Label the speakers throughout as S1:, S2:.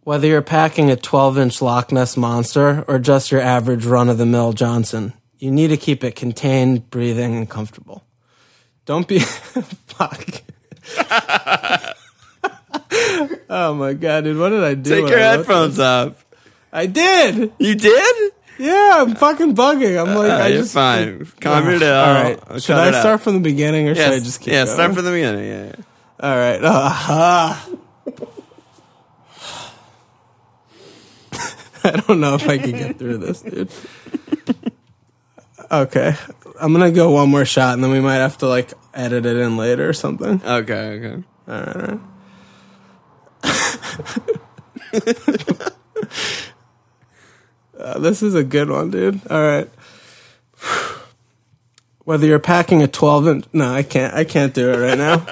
S1: Whether you're packing a 12-inch Loch Ness Monster or just your average run-of-the-mill Johnson, you need to keep it contained, breathing, and comfortable. Don't be... Fuck. Oh my god, dude, what did I do?
S2: Take your headphones off.
S1: I did!
S2: You did?
S1: Yeah, I'm fucking bugging. I'm like,
S2: you're fine. Calm it down.
S1: All right. Should I start from the beginning or should I just keep going?
S2: Yeah, start from the beginning. Yeah.
S1: All right. I don't know if I can get through this, dude. Okay. I'm going to go one more shot and then we might have to like edit it in later or something.
S2: Okay.
S1: All right. This is a good one, dude. All right. Whether you're packing a 12-inch... No, I can't do it right now.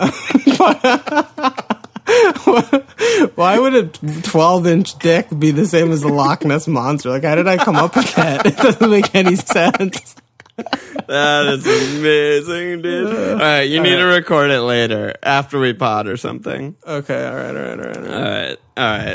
S1: Why would a 12-inch dick be the same as the Loch Ness Monster? Like, how did I come up with that? It doesn't make any sense.
S2: That is amazing, dude. All right, you need to record it later, after we pod or something.
S1: Okay, all right.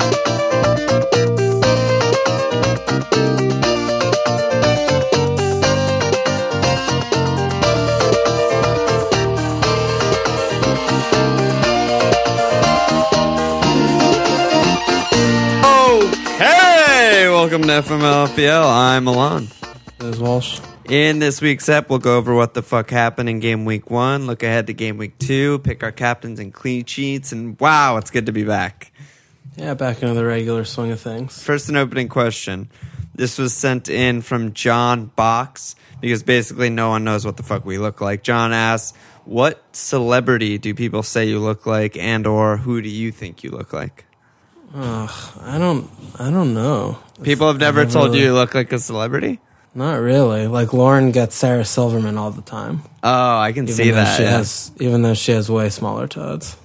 S2: Hey, welcome to FMLFPL. I'm Milan.
S1: This is Walsh.
S2: In this week's ep, we'll go over what the fuck happened in game week 1, look ahead to game week 2, pick our captains and clean sheets, and wow, it's good to be back.
S1: Yeah, back into the regular swing of things.
S2: First, an opening question. This was sent in from John Box, because basically no one knows what the fuck we look like. John asks, what celebrity do people say you look like, and or who do you think you look like?
S1: I don't know.
S2: People have never told you look like a celebrity?
S1: Not really. Like Lauren gets Sarah Silverman all the time.
S2: Oh, I can see that.
S1: Even though she has way smaller toads.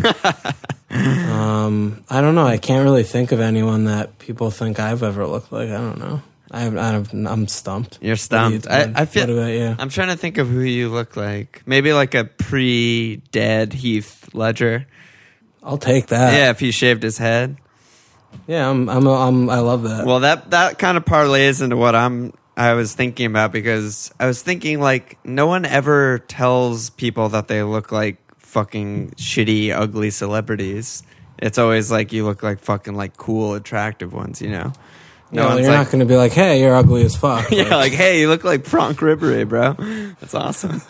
S1: I don't know. I can't really think of anyone that people think I've ever looked like. I don't know. I'm stumped.
S2: You're stumped. I feel.
S1: What about you?
S2: I'm trying to think of who you look like. Maybe like a pre-dead Heath Ledger.
S1: I'll take that.
S2: Yeah, if he shaved his head.
S1: Yeah, I love that.
S2: Well, that kind of parlays into what I was thinking about, because I was thinking like no one ever tells people that they look like fucking shitty, ugly celebrities. It's always like you look like fucking like cool, attractive ones, you know?
S1: No, you're not going to be like, hey, you're ugly as fuck.
S2: Yeah, like, hey, you look like Franck Ribéry, bro. That's awesome.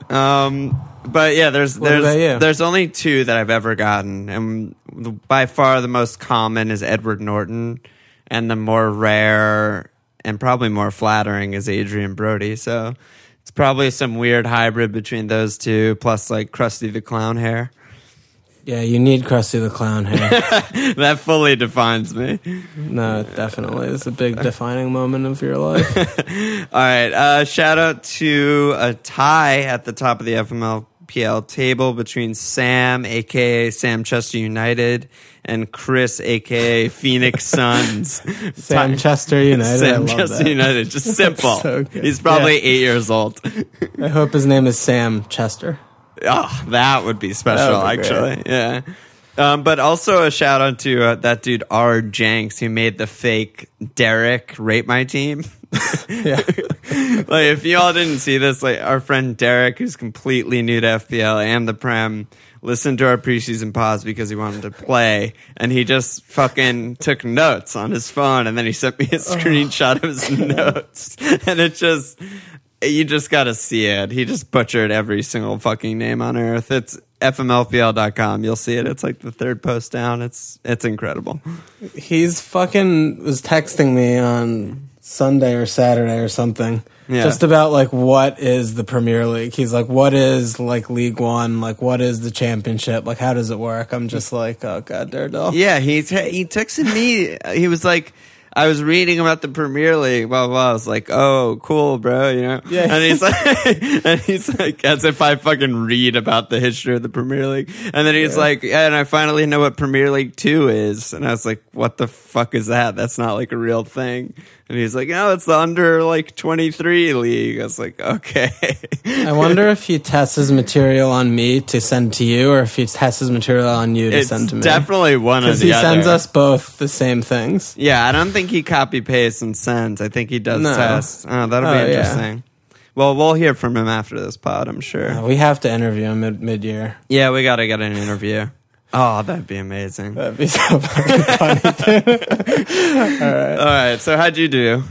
S2: But yeah, there's only 2 that I've ever gotten, and by far the most common is Edward Norton, and the more rare and probably more flattering is Adrian Brody. So it's probably some weird hybrid between those 2, plus like Krusty the Clown hair.
S1: Yeah, you need Krusty the Clown hair.
S2: That fully defines me.
S1: No, definitely. It's a big defining moment of your life.
S2: All right. Shout out to a tie at the top of the FMLPL table between Sam, a.k.a. Sam Chester United, and Chris, a.k.a. Phoenix Suns.
S1: Sam Chester United.
S2: Sam Chester United. Just simple. So he's probably 8 years old.
S1: I hope his name is Sam Chester.
S2: Oh, that would be special, actually. Yeah. But also a shout out to that dude R. Jenks, who made the fake Derek Rate My Team.
S1: Yeah.
S2: Like, if you all didn't see this, like our friend Derek, who's completely new to FPL and the Prem, listened to our preseason pods because he wanted to play, and he just fucking took notes on his phone, and then he sent me a screenshot of his notes, and it just. You just got to see it. He just butchered every single fucking name on earth. It's fmlpl.com. You'll see it. It's like the 3rd post down. It's incredible.
S1: He's fucking was texting me on Sunday or Saturday or something. Yeah. Just about like what is the Premier League. He's like, what is like League One? Like, what is the Championship? Like, how does it work? I'm just like, oh god, Daredevil.
S2: Yeah, he texted me. He was like, I was reading about the Premier League, blah, blah, blah. I was like, oh, cool, bro, you know?
S1: Yeah.
S2: And he's like, as if I fucking read about the history of the Premier League. And then he's like, yeah, and I finally know what Premier League 2 is. And I was like, what the fuck is that? That's not like a real thing. And he's like, "Oh, it's the under like 23 league." I was like, "Okay."
S1: I wonder if he tests his material on me to send to you, or if he tests his material on you to send to me.
S2: Definitely one of the
S1: he
S2: other.
S1: sends us both the same things.
S2: Yeah, I don't think he copy pastes and sends. I think he does test. Oh, that'll be interesting. Yeah. Well, we'll hear from him after this pod, I'm sure.
S1: We have to interview him mid-year.
S2: Yeah, we got to get an interview. Oh, that'd be amazing.
S1: That'd be so fucking funny, too.
S2: All right. So how'd you do?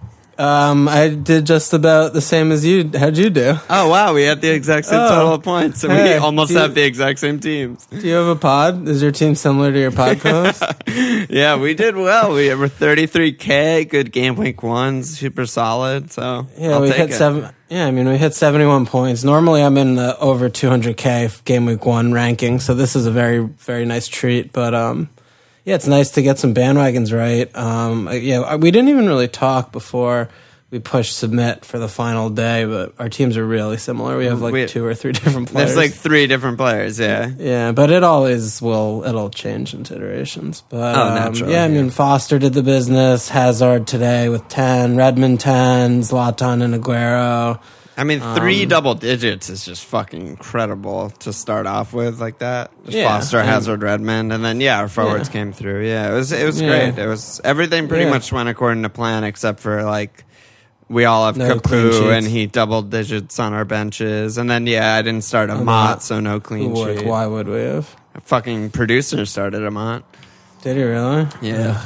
S1: I did just about the same as you. How'd you do?
S2: Oh, wow. We had the exact same total of points. And we almost have the exact same teams.
S1: Do you have a pod? Is your team similar to your pod post?
S2: Yeah, we did well. We were 33K, good game week 1, super solid. So
S1: yeah, we hit 7. Yeah, I mean, we hit 71 points. Normally, I'm in the over 200K game week 1 ranking, so this is a very, very nice treat. But yeah, it's nice to get some bandwagons right. Yeah, we didn't even really talk before we pushed submit for the final day, but our teams are really similar. We have like 2 or 3 different players.
S2: There's like 3 different players, yeah.
S1: Yeah, but it always it'll change into iterations. But
S2: naturally.
S1: Yeah, I mean, Foster did the business, Hazard today with 10, Redmond 10, Zlatan and Aguero.
S2: I mean, 3 double digits is just fucking incredible to start off with like that. Just Foster, Hazard, Redmond, and then our forwards came through. Yeah, it was great. It was everything pretty much went according to plan, except for like we all have Capu and he double digits on our benches, and then I didn't start a Mott, so no clean sheet.
S1: Why would we have?
S2: A fucking producer started a Mott.
S1: Did he really?
S2: Yeah,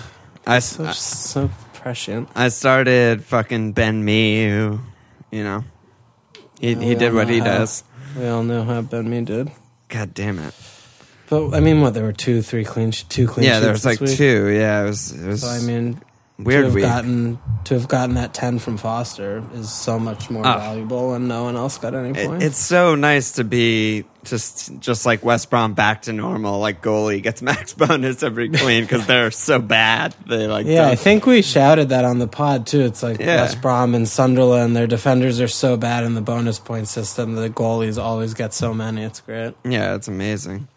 S1: so prescient.
S2: I started fucking Ben Mee, who, He did what he does.
S1: We all know how Ben Mee did.
S2: God damn it!
S1: But I mean, there were 2 clean sheets.
S2: Yeah, there was like
S1: week?
S2: 2. Yeah, it was.
S1: So I mean,
S2: weird week.
S1: To have gotten that 10 from Foster is so much more valuable, and no one else got any points.
S2: It's so nice to be just like West Brom back to normal. Like goalie gets max bonus every clean because they're so bad. They
S1: I think we shouted that on the pod too. It's like West Brom and Sunderland, their defenders are so bad in the bonus point system. The goalies always get so many. It's great.
S2: Yeah, it's amazing.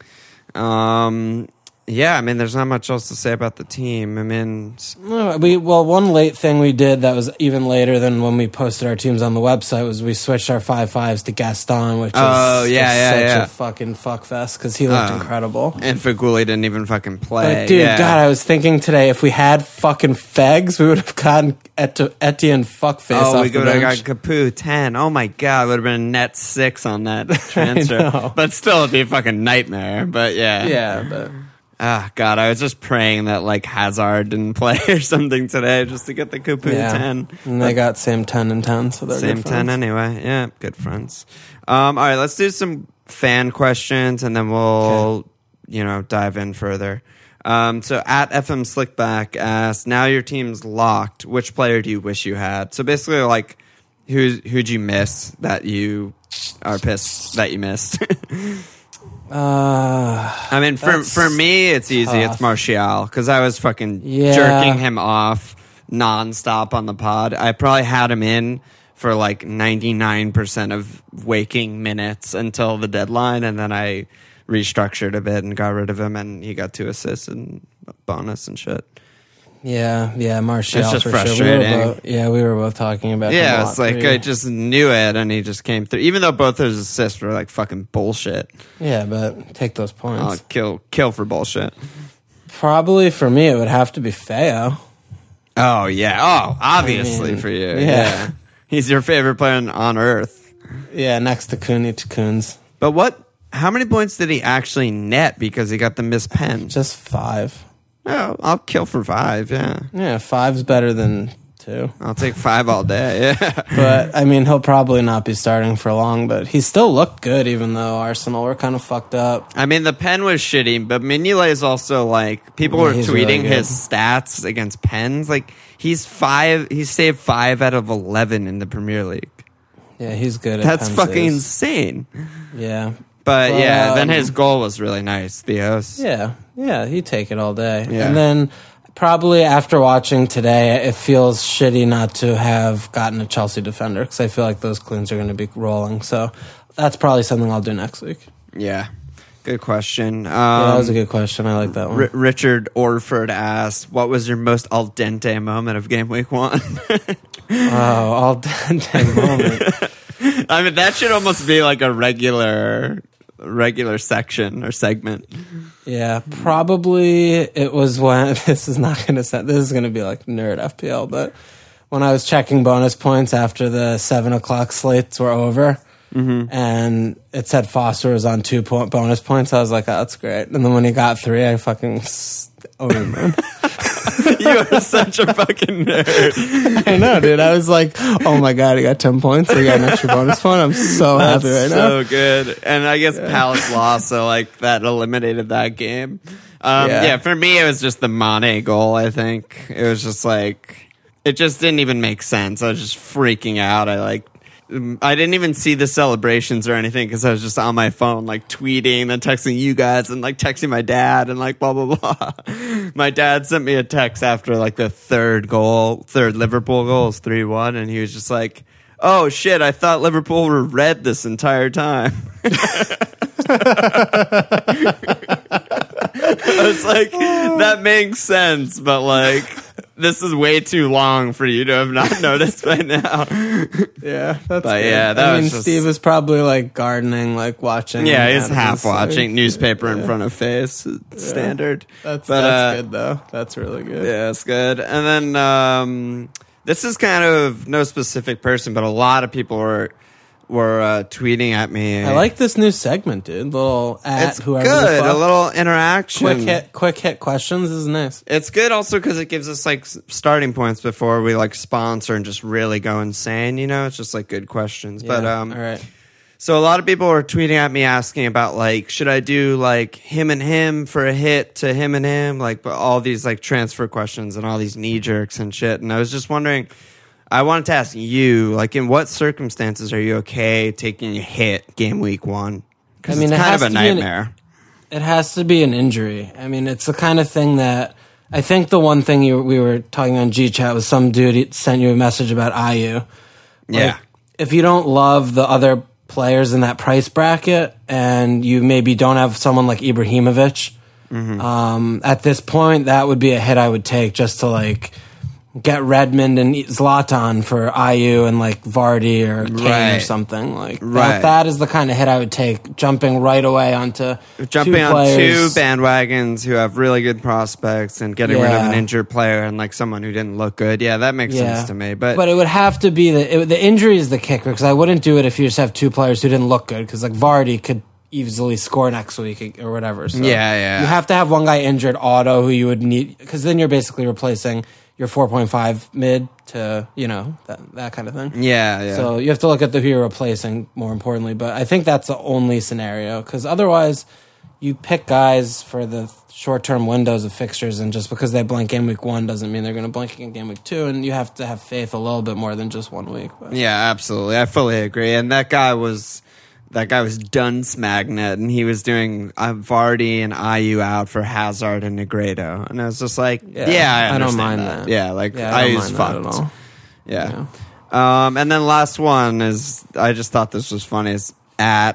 S2: Yeah, I mean, there's not much else to say about the team. I mean,
S1: one late thing we did that was even later than when we posted our teams on the website was we switched our 5-5s to Gaston, which is such a fucking fuckfest because he looked incredible.
S2: And Feghouli didn't even fucking play.
S1: But dude, God, I was thinking today if we had fucking Fegs, we would have gotten Etienne fuckface.
S2: Oh,
S1: off
S2: we
S1: the
S2: would have
S1: bench.
S2: got Capu 10. Oh my God, it would have been a net 6 on that transfer. But still, it'd be a fucking nightmare. But
S1: yeah, but.
S2: Ah, God, I was just praying that, like, Hazard didn't play or something today just to get the Capu 10.
S1: And they got same 10 and 10, so they're
S2: same 10 anyway. Yeah, good friends. All right, let's do some fan questions, and then we'll, dive in further. So, at FM Slickback asked, now your team's locked. Which player do you wish you had? So, basically, like, who'd you miss that you are pissed that you missed? I mean, for me, it's easy.
S1: Tough.
S2: It's Martial because I was fucking jerking him off nonstop on the pod. I probably had him in for like 99% of waking minutes until the deadline, and then I restructured a bit and got rid of him, and he got 2 assists and a bonus and shit.
S1: Yeah, Martial.
S2: It's just
S1: for
S2: frustrating.
S1: Sure. We were both talking about.
S2: Yeah, it's like I just knew it, and he just came through. Even though both his assists were like fucking bullshit.
S1: Yeah, but take those points.
S2: Kill for bullshit.
S1: Probably for me, it would have to be Feo.
S2: Oh yeah. Oh, obviously for you. Yeah. He's your favorite player on earth.
S1: Yeah, next to Coons.
S2: But how many points did he actually net because he got the missed pen?
S1: Just 5.
S2: Oh, I'll kill for 5, yeah.
S1: Yeah, 5's better than 2.
S2: I'll take 5 all day, yeah.
S1: But, I mean, he'll probably not be starting for long, but he still looked good, even though Arsenal were kind of fucked up.
S2: I mean, the pen was shitty, but Mignolet is also, like, people were tweeting really his stats against pens. Like, he's saved 5 out of 11 in the Premier League.
S1: Yeah, he's good at
S2: That's fucking insane.
S1: Yeah.
S2: But then his goal was really nice, Theos.
S1: Yeah, he'd take it all day.
S2: Yeah.
S1: And then probably after watching today, it feels shitty not to have gotten a Chelsea defender because I feel like those cleans are going to be rolling. So that's probably something I'll do next week.
S2: Yeah. Good question.
S1: That was a good question. I like that one.
S2: Richard Orford asked, what was your most al dente moment of game week 1?
S1: Al dente moment.
S2: I mean, that should almost be like a regular section or segment.
S1: Yeah, probably it was when this is going to be like nerd FPL, but when I was checking bonus points after the 7 o'clock slates were over, and it said Foster was on 2 bonus points, I was like, oh, that's great. And then when he got 3, I fucking over the moon.
S2: You are such a fucking nerd.
S1: I know, dude. I was like, oh my God, he got 10 points. He got an extra bonus point. I'm so happy right now.
S2: So good. And I guess Palace lost, so like that eliminated that game. For me, it was just the Mane goal, I think. It was just like, it just didn't even make sense. I was just freaking out. I didn't even see the celebrations or anything because I was just on my phone, like tweeting and texting you guys and like texting my dad and like blah, blah, blah. My dad sent me a text after like the third Liverpool goal was 3-1. And he was just like, oh shit, I thought Liverpool were red this entire time. I was like, that makes sense, but like, this is way too long for you to have not noticed by now.
S1: Yeah, that's
S2: but
S1: good.
S2: yeah,
S1: Steve was probably like gardening, like watching.
S2: Yeah, he's half watching newspaper in front of face. Standard.
S1: That's good though. That's really good.
S2: Yeah, it's good. And then this is kind of no specific person, but a lot of people were tweeting at me.
S1: I like this new segment, dude. It's
S2: good. A little interaction.
S1: Quick hit questions is nice.
S2: It's good also because it gives us like starting points before we like sponsor and just really go insane. You know, it's just like good questions.
S1: Yeah,
S2: but
S1: all right.
S2: So a lot of people were tweeting at me asking about like, should I do like him and him for a hit to him and him, like all these like transfer questions and all these knee jerks and shit. And I was just wondering. I wanted to ask you, like, in what circumstances are you okay taking a hit game week 1? Because it's kind of a nightmare.
S1: It has to be an injury. I mean, it's the kind of thing that I think the one thing we were talking on G-Chat was some dude sent you a message about IU.
S2: Yeah.
S1: If you don't love the other players in that price bracket and you maybe don't have someone like Ibrahimovic, at this point, that would be a hit I would take just to, like, get Redmond and Zlatan for IU and like Vardy or Kane or something like that. That is the kind of hit I would take, jumping right away onto two
S2: bandwagons who have really good prospects and getting rid of an injured player and like someone who didn't look good. Yeah, that makes sense to me. But
S1: it would have to be the injury is the kicker because I wouldn't do it if you just have 2 players who didn't look good because like Vardy could easily score next week or whatever. So you have to have one guy injured, Auto, who you would need because then you're basically replacing your 4.5 mid to, you know, that kind of thing.
S2: Yeah.
S1: So you have to look at who you're replacing more importantly. But I think that's the only scenario because otherwise you pick guys for the short-term windows of fixtures and just because they blank game week 1 doesn't mean they're going to blank in game week 2 and you have to have faith a little bit more than just 1 week. But.
S2: Yeah, absolutely. I fully agree. And that guy was Dunce Magnet, and he was doing Vardy and IU out for Hazard and Negredo, and I was just like, I don't mind that. Yeah, like IU's fucked. At all. Yeah. And then last one is I just thought this was funny. Is at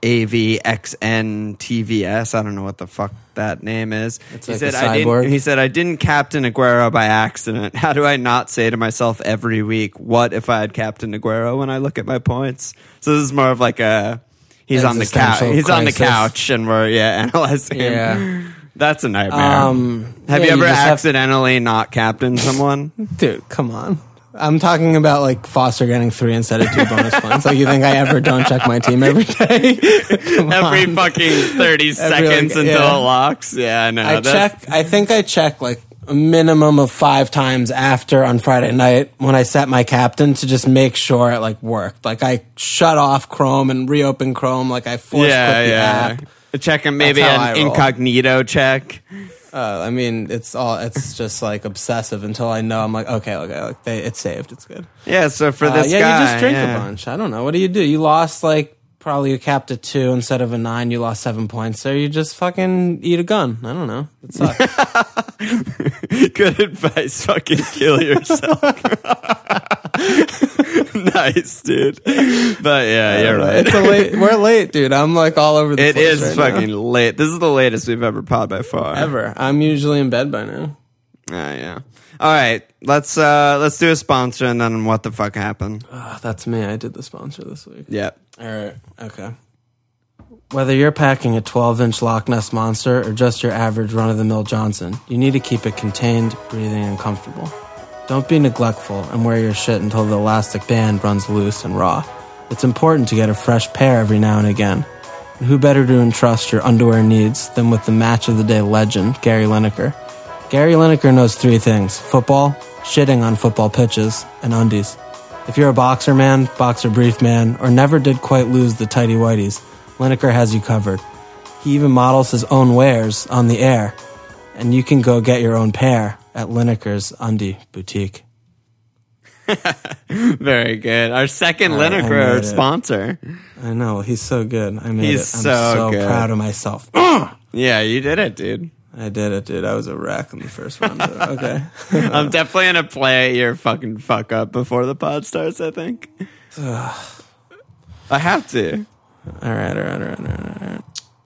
S2: AVXNTVS. I don't know what the fuck that name is.
S1: He said
S2: I didn't captain Aguero by accident. How do I not say to myself every week, what if I had captain Aguero when I look at my points? So this is more of like he's on the couch. He's on the couch and we're analyzing him.
S1: Yeah.
S2: That's a nightmare. Have you ever accidentally not captained someone?
S1: Dude, come on. I'm talking about like Foster getting 3 instead of 2 bonus points. Like you think I ever don't check my team every day?
S2: Every fucking 30 seconds until it locks. Yeah, I know.
S1: I think I check like a minimum of 5 times after on Friday night when I set my captain to just make sure it like worked. Like I shut off Chrome and reopen Chrome. Like I force click the app.
S2: Checking maybe an incognito check.
S1: I mean, it's just like obsessive until I know I'm like, okay, it's saved, it's good.
S2: Yeah, so for this guy,
S1: you just drink a bunch. I don't know. What do? You lost like probably you capped at 2 instead of a 9. You lost 7 points, so you just fucking eat a gun. I don't know. It sucks.
S2: Good advice. Fucking kill yourself. Nice, dude. But yeah, you're right.
S1: We're late, dude. I'm like all over the
S2: It
S1: place.
S2: is
S1: right
S2: fucking
S1: now.
S2: late. This is the latest we've ever pod by far.
S1: Ever. I'm usually in bed by now.
S2: Yeah. All right, let's do a sponsor and then what the fuck happened.
S1: That's me. I did the sponsor this week.
S2: Yeah.
S1: All right. Okay. Whether you're packing a 12-inch Loch Ness Monster or just your average run-of-the-mill Johnson, you need to keep it contained, breathing, and comfortable. Don't be neglectful and wear your shit until the elastic band runs loose and raw. It's important to get a fresh pair every now and again. And who better to entrust your underwear needs than with the match of the day legend, Gary Lineker. Gary Lineker knows 3 things: football, shitting on football pitches, and undies. If you're a boxer man, boxer brief man, or never did quite lose the tighty whities, Lineker has you covered. He even models his own wares on the air, and you can go get your own pair at Lineker's Undie Boutique.
S2: Very good. Our second Lineker sponsor.
S1: I know, he's so good. I made
S2: He's
S1: it. I'm
S2: so good.
S1: proud of myself.
S2: Yeah, you did it, dude.
S1: I did it, dude. I was a wreck in the first round. Okay.
S2: I'm definitely gonna play your fucking fuck up before the pod starts, I think. I have to.
S1: All right.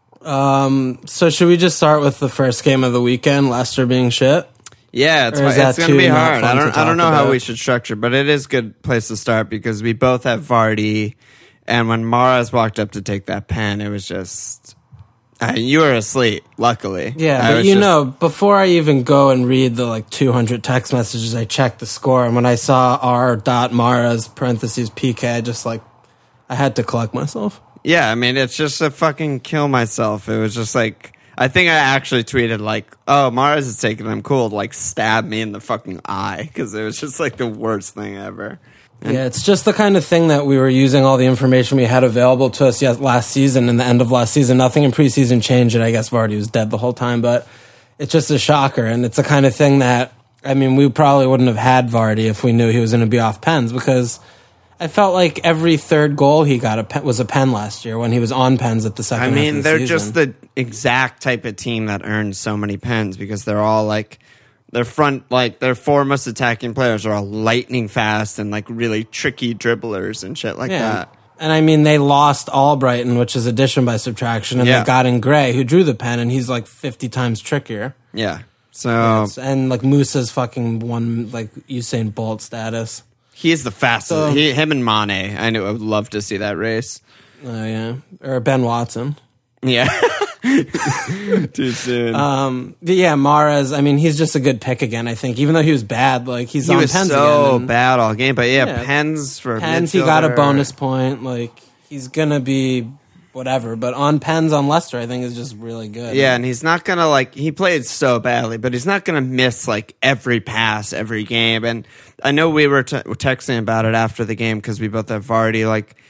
S1: So should we just start with the first game of the weekend, Leicester being shit?
S2: Yeah, it's going to be hard. I don't know how we should structure, but it is a good place to start because we both have Vardy, and when Mahrez walked up to take that pen, it was just... you were asleep, luckily.
S1: Yeah, but before I even go and read the 200 text messages, I checked the score, and when I saw R.Mahrez, parentheses, PK, I just I had to collect myself.
S2: Yeah, I mean, it's just a fucking kill myself. It was just I think I actually tweeted oh, Mahrez is taking them cool to stab me in the fucking eye because it was just the worst thing ever.
S1: Yeah, it's just the kind of thing that we were using all the information we had available to us last season and the end of last season. Nothing in preseason changed, and I guess Vardy was dead the whole time, but it's just a shocker, and it's the kind of thing that, I mean, we probably wouldn't have had Vardy if we knew he was going to be off pens, because I felt like every third goal he got was a pen last year when he was on pens at the second half of the season.
S2: They're just the exact type of team that earns so many pens because they're all their front, their 4 most attacking players are all lightning fast and really tricky dribblers and shit that.
S1: And I mean, they lost Albrighton, which is addition by subtraction, and they got in Gray, who drew the pen, and he's 50 times trickier.
S2: Yeah. So
S1: and Musa's fucking one Usain Bolt status.
S2: He's the fastest. Him and Mane. I would love to see that race.
S1: Oh yeah, or Ben Watson.
S2: Yeah. Too soon.
S1: But yeah, Mahrez, I mean, he's just a good pick again, I think. Even though he was bad, he's on pens again. He was
S2: so bad all game. But pens for
S1: pens, he got a bonus point. He's going to be whatever. But on pens on Leicester, I think is just really good.
S2: Yeah, and he's not going to, he played so badly, but he's not going to miss, every pass, every game. And I know we were texting about it after the game because we both have Vardy.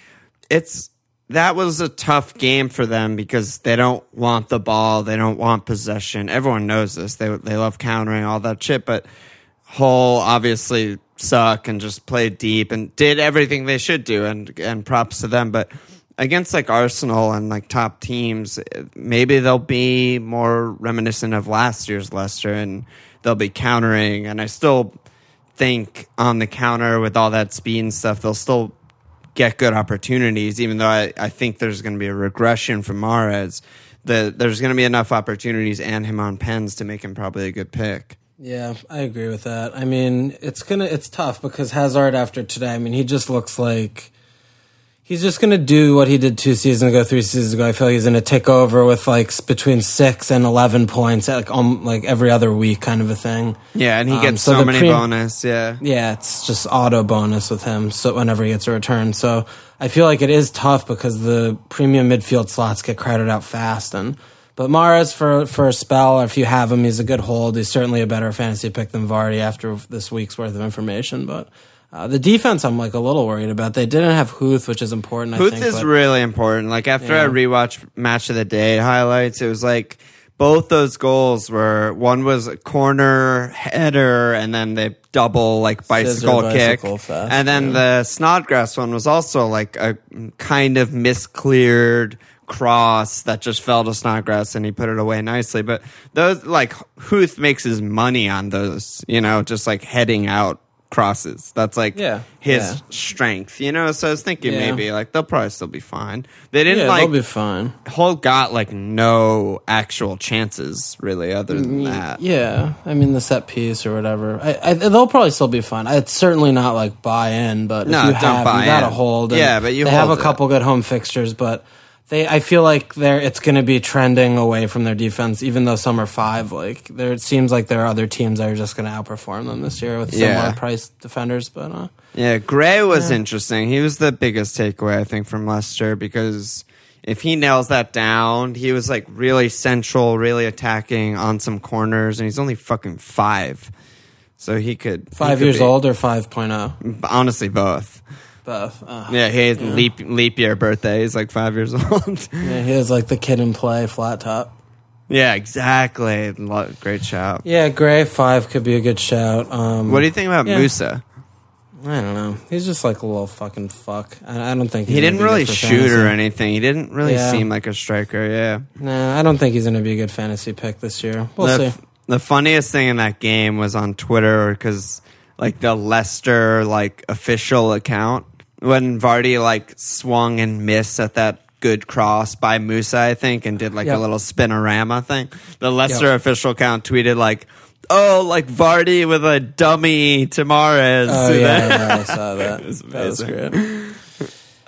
S2: That was a tough game for them because they don't want the ball. They don't want possession. Everyone knows this. They love countering, all that shit. But Hull obviously suck and just played deep and did everything they should do. And props to them. But against Arsenal and top teams, maybe they'll be more reminiscent of last year's Leicester and they'll be countering. And I still think on the counter with all that speed and stuff, they'll still get good opportunities, even though I think there's going to be a regression from Mahrez. There's going to be enough opportunities and him on pens to make him probably a good pick.
S1: Yeah, I agree with that. I mean, it's tough because Hazard after today, I mean, he just looks like he's just going to do what he did 2 seasons ago, 3 seasons ago. I feel like he's going to take over with between 6 and 11 points every other week kind of a thing.
S2: Yeah, and he gets so many bonus, yeah.
S1: Yeah, it's just auto bonus with him so whenever he gets a return. So I feel like it is tough because the premium midfield slots get crowded out fast. But Mahrez, for a spell, if you have him, he's a good hold. He's certainly a better fantasy pick than Vardy after this week's worth of information, but... the defense, I'm a little worried about. They didn't have Huth, which is important.
S2: Huth is really important. After I rewatched Match of the Day highlights, it was both those goals were one was a corner header, and then the double bicycle kick,
S1: fast,
S2: and then the Snodgrass one was also a kind of miscleared cross that just fell to Snodgrass, and he put it away nicely. But those Huth makes his money on those, just heading out crosses. That's like his
S1: Yeah.
S2: strength, you know? So I was thinking
S1: Yeah.
S2: maybe like they'll probably still be fine. They didn't
S1: they'll be fine.
S2: Hull got like no actual chances really other than that.
S1: Yeah, I mean the set piece or whatever. They'll probably still be fine. It's certainly not like buy in, but
S2: No,
S1: if you
S2: don't
S1: have,
S2: buy
S1: you gotta
S2: in.
S1: hold. And
S2: Yeah, but you
S1: they have a
S2: hold it.
S1: couple good home fixtures, but I feel like it's going to be trending away from their defense, even though some are 5. Like it seems like there are other teams that are just going to outperform them this year with similar price defenders. But
S2: yeah, Gray was interesting. He was the biggest takeaway I think from Leicester because if he nails that down, he was like really central, really attacking on some corners, and he's only fucking 5, so he could
S1: 5 years old or 5.0.
S2: Honestly, both.
S1: Both.
S2: Yeah, he has leap year birthday. He's like 5 years old.
S1: Yeah, he is like the kid in play, flat top.
S2: Yeah, exactly. Great shout.
S1: Yeah, Gray 5 could be a good shout.
S2: What do you think about Musa?
S1: I don't know. He's just like a little fucking fuck. I don't think
S2: he didn't really shoot or anything. He didn't really seem like a striker. Yeah.
S1: Nah, I don't think he's going to be a good fantasy pick this year. We'll see.
S2: The funniest thing in that game was on Twitter because like the Leicester like official account when Vardy like swung and missed at that good cross by Musa, I think, and did like a little spinorama thing. The Leicester official account tweeted like, "Oh, like Vardy with a dummy to Mahrez."
S1: Oh yeah, I saw that. That was great.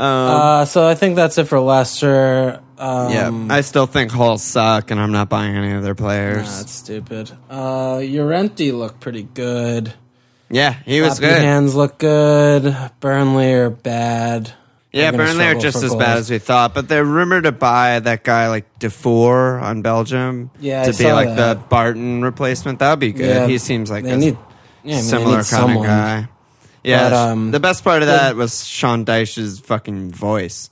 S1: So I think that's it for Leicester.
S2: I still think Hull suck, and I'm not buying any of their players.
S1: Nah, that's stupid. Llorente looked pretty good.
S2: Yeah, he was
S1: Clappy
S2: good.
S1: Hands look good. Burnley are bad.
S2: Yeah, Burnley are just as bad as we thought, but they're rumored to buy that guy like Defour on Belgium to be like the Barton replacement. That would be good.
S1: Yeah,
S2: he seems like
S1: they need
S2: similar kind of guy. Yeah,
S1: but,
S2: the best part of that was Sean Dyche's fucking voice.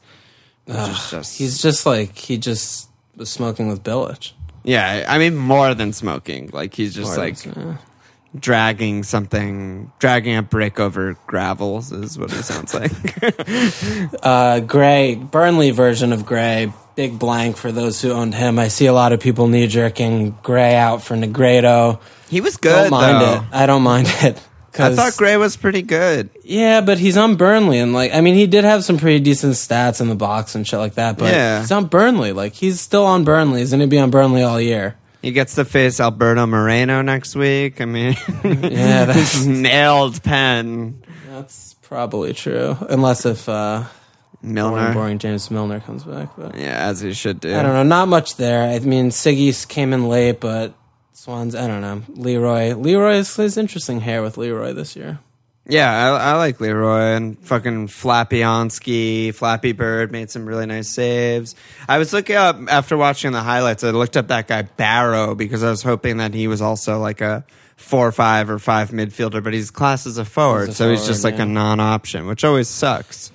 S1: He's just like he just was smoking with Bilic.
S2: Yeah, I mean more than smoking. Like he's just dragging a brick over gravels is what it sounds like.
S1: Gray, Burnley version of Gray, big blank for those who owned him. I see a lot of people knee-jerking Gray out for Negredo.
S2: He was good,
S1: I don't mind it.
S2: I thought Gray was pretty good.
S1: Yeah, but he's on Burnley, and like, I mean, he did have some pretty decent stats in the box and shit like that, but he's on Burnley. Like, he's still on Burnley. He's going to be on Burnley all year.
S2: He gets to face Alberto Moreno next week. I mean,
S1: yeah, that's
S2: nailed pen.
S1: That's probably true, unless if
S2: Milner,
S1: boring James Milner comes back. But
S2: yeah, as he should do.
S1: I don't know, not much there. I mean, Siggy came in late, but Swans, I don't know. Leroy is interesting hair with Leroy this year.
S2: Yeah, I like Leroy and fucking Flappy Bird made some really nice saves. I was looking up after watching the highlights. I looked up that guy Barrow because I was hoping that he was also like a 4-5 or 5 midfielder, but he's classed as a forward, he's just like a non-option, which always sucks.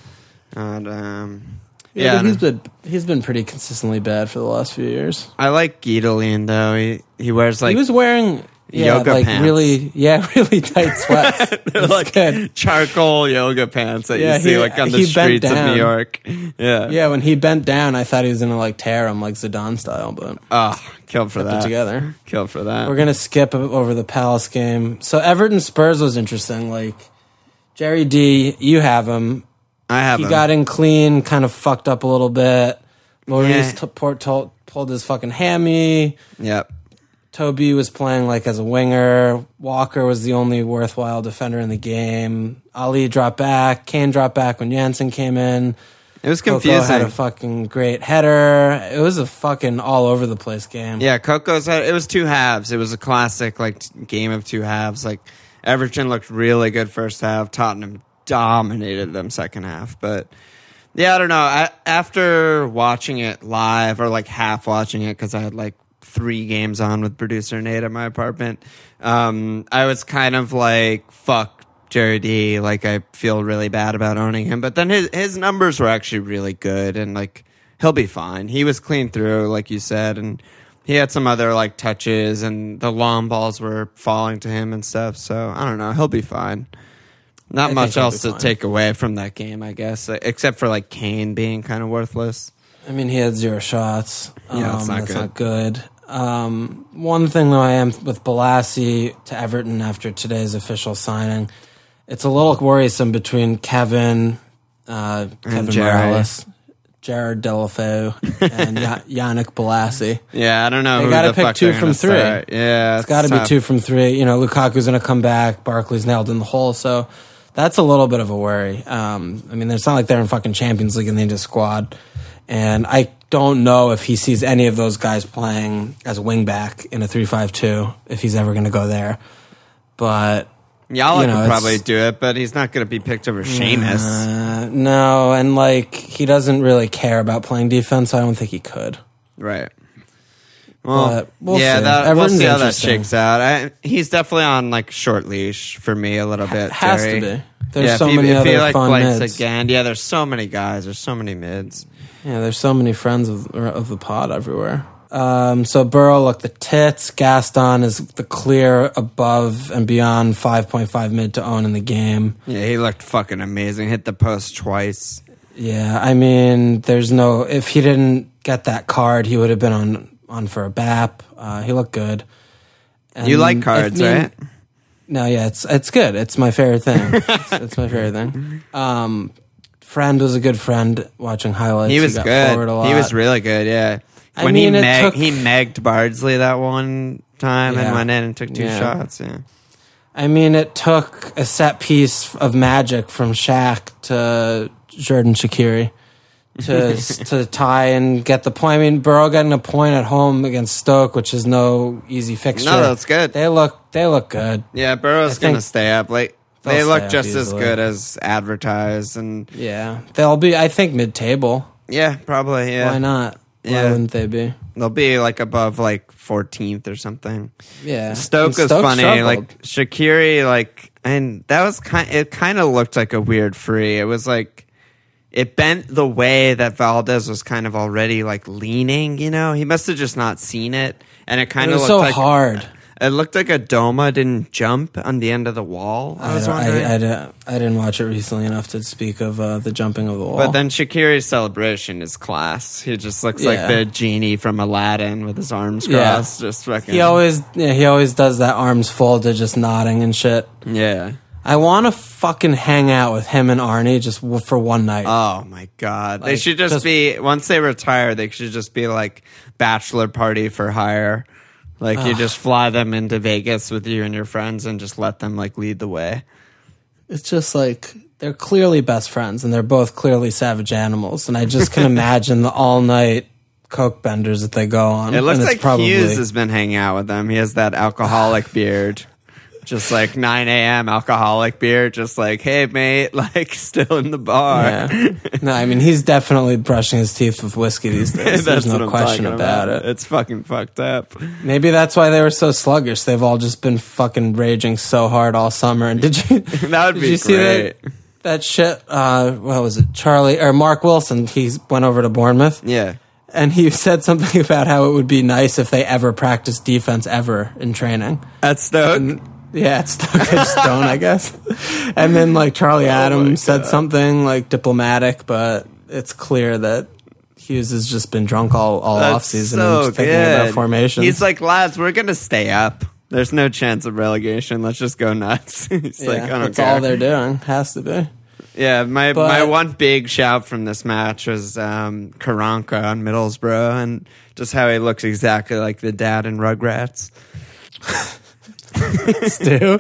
S2: And
S1: he's been pretty consistently bad for the last few years.
S2: I like Guidolin though. He wears like
S1: he was wearing
S2: yoga
S1: like
S2: pants.
S1: really tight sweats.
S2: They're like
S1: good.
S2: Charcoal yoga pants that you see like on the streets of New York. Yeah,
S1: when he bent down, I thought he was gonna like tear him like Zidane style, but
S2: killed for that.
S1: Together,
S2: killed for that.
S1: We're gonna skip over the Palace game. So Everton Spurs was interesting. Like Jerry D, you have him.
S2: I have him.
S1: He got in clean, kind of fucked up a little bit. Maurice pulled his fucking hammy.
S2: Yep.
S1: Toby was playing like as a winger. Walker was the only worthwhile defender in the game. Ali dropped back. Kane dropped back when Jansen came in.
S2: It was confusing.
S1: Coco had a fucking great header. It was a fucking all over the place game.
S2: Yeah, it was two halves. It was a classic like game of two halves. Like Everton looked really good first half. Tottenham dominated them second half. But yeah, I don't know. After watching it live or like half watching it because I had like 3 games on with producer Nate at my apartment, I was kind of like, fuck Jerry D. Like, I feel really bad about owning him. But then his numbers were actually really good, and like, he'll be fine. He was clean through, like you said, and he had some other like touches, and the long balls were falling to him and stuff. So I don't know. He'll be fine. Not much else to take away from that game, I guess, except for like Kane being kind of worthless.
S1: I mean, he had 0 shots.
S2: Yeah, that's not good.
S1: One thing though, I am with Balassi to Everton after today's official signing. It's a little worrisome between Kevin Morales, Jared Delafeu, and Yannick Balassi.
S2: Yeah, I don't know.
S1: They got to pick 2 from 3.
S2: Yeah,
S1: it's got to be 2 from 3. You know, Lukaku's going to come back. Barkley's nailed in the hole, so that's a little bit of a worry. I mean, it's not like they're in fucking Champions League and they just squad. And I don't know if he sees any of those guys playing as a wingback in a 3-5-2 if he's ever going to go there. But
S2: Yala could probably do it, but he's not going to be picked over Seamus.
S1: No, and like he doesn't really care about playing defense, so I don't think he could.
S2: Right. Well,
S1: we'll see.
S2: We'll see how that shakes out. He's definitely on like short leash for me a little bit.
S1: Has
S2: Jerry.
S1: to be. There's so many other fun mids.
S2: Again. Yeah, there's so many guys. There's so many mids.
S1: Yeah, there's so many friends of the pod everywhere. So Burrow looked the tits. Gaston is the clear above and beyond 5.5 mid to own in the game.
S2: Yeah, he looked fucking amazing. Hit the post twice.
S1: Yeah, I mean, if he didn't get that card, he would have been on for a BAP. He looked good. And
S2: you like cards, right?
S1: No, yeah, it's good. It's my favorite thing. it's my favorite thing. Friend was a good friend watching highlights.
S2: He was good. He was really good, yeah. When he megged Bardsley that one time and went in and took 2 shots, yeah.
S1: I mean, it took a set piece of magic from Shaq to Xherdan Shaqiri to tie and get the point. I mean, Burrow getting a point at home against Stoke, which is no easy fixture.
S2: No, that's good.
S1: They look good.
S2: Yeah, Burrow's going to stay up. Like they look just as good as advertised, and
S1: yeah, they'll be. I think mid-table.
S2: Yeah, probably. Yeah,
S1: why not?
S2: Yeah.
S1: Why wouldn't they be?
S2: They'll be like above like 14th or something.
S1: Yeah,
S2: Stoke is funny. Struggled. Like Shaqiri, like, and that was it kind of looked like a weird free. It was like it bent the way that Valdez was kind of already like leaning. You know, he must have just not seen it, and it kind of looked
S1: so
S2: like
S1: hard.
S2: It looked like a Doma didn't jump on the end of the wall. I was wondering.
S1: I didn't watch it recently enough to speak of the jumping of the wall.
S2: But then Shaqiri's celebration is class. He just looks like the genie from Aladdin with his arms crossed. Just fucking.
S1: He always does that arms folded, just nodding and shit.
S2: Yeah.
S1: I want to fucking hang out with him and Arnie just for one night.
S2: Oh my god, they should just be once they retire. They should just be like bachelor party for hire. Like, you just fly them into Vegas with you and your friends and just let them, like, lead the way.
S1: It's just, like, they're clearly best friends, and they're both clearly savage animals. And I just can imagine the all-night coke benders that they go on.
S2: It looks like Hughes has been hanging out with them. He has that alcoholic beard. Just like 9 a.m. alcoholic beer, just like, hey, mate, like, still in the bar.
S1: Yeah. No, I mean, he's definitely brushing his teeth with whiskey these days. There's no question about it.
S2: It's fucking fucked up.
S1: Maybe that's why they were so sluggish. They've all just been fucking raging so hard all summer. And did you
S2: that would be great.
S1: See that shit? What was it? Mark Wilson, he went over to Bournemouth.
S2: Yeah.
S1: And he said something about how it would be nice if they ever practiced defense ever in training.
S2: At Stoke?
S1: Yeah, it's Stoke Stone, I guess. And then, like, Charlie Adams said something, like, diplomatic, but it's clear that Hughes has just been drunk all offseason and just thinking about formations.
S2: He's like, lads, we're going to stay up. There's no chance of relegation. Let's just go nuts. He's like, I don't
S1: that's
S2: care.
S1: All they're doing. Has to be.
S2: Yeah, my one big shout from this match was Karanka on Middlesbrough and just how he looks exactly like the dad in Rugrats.
S1: Stu?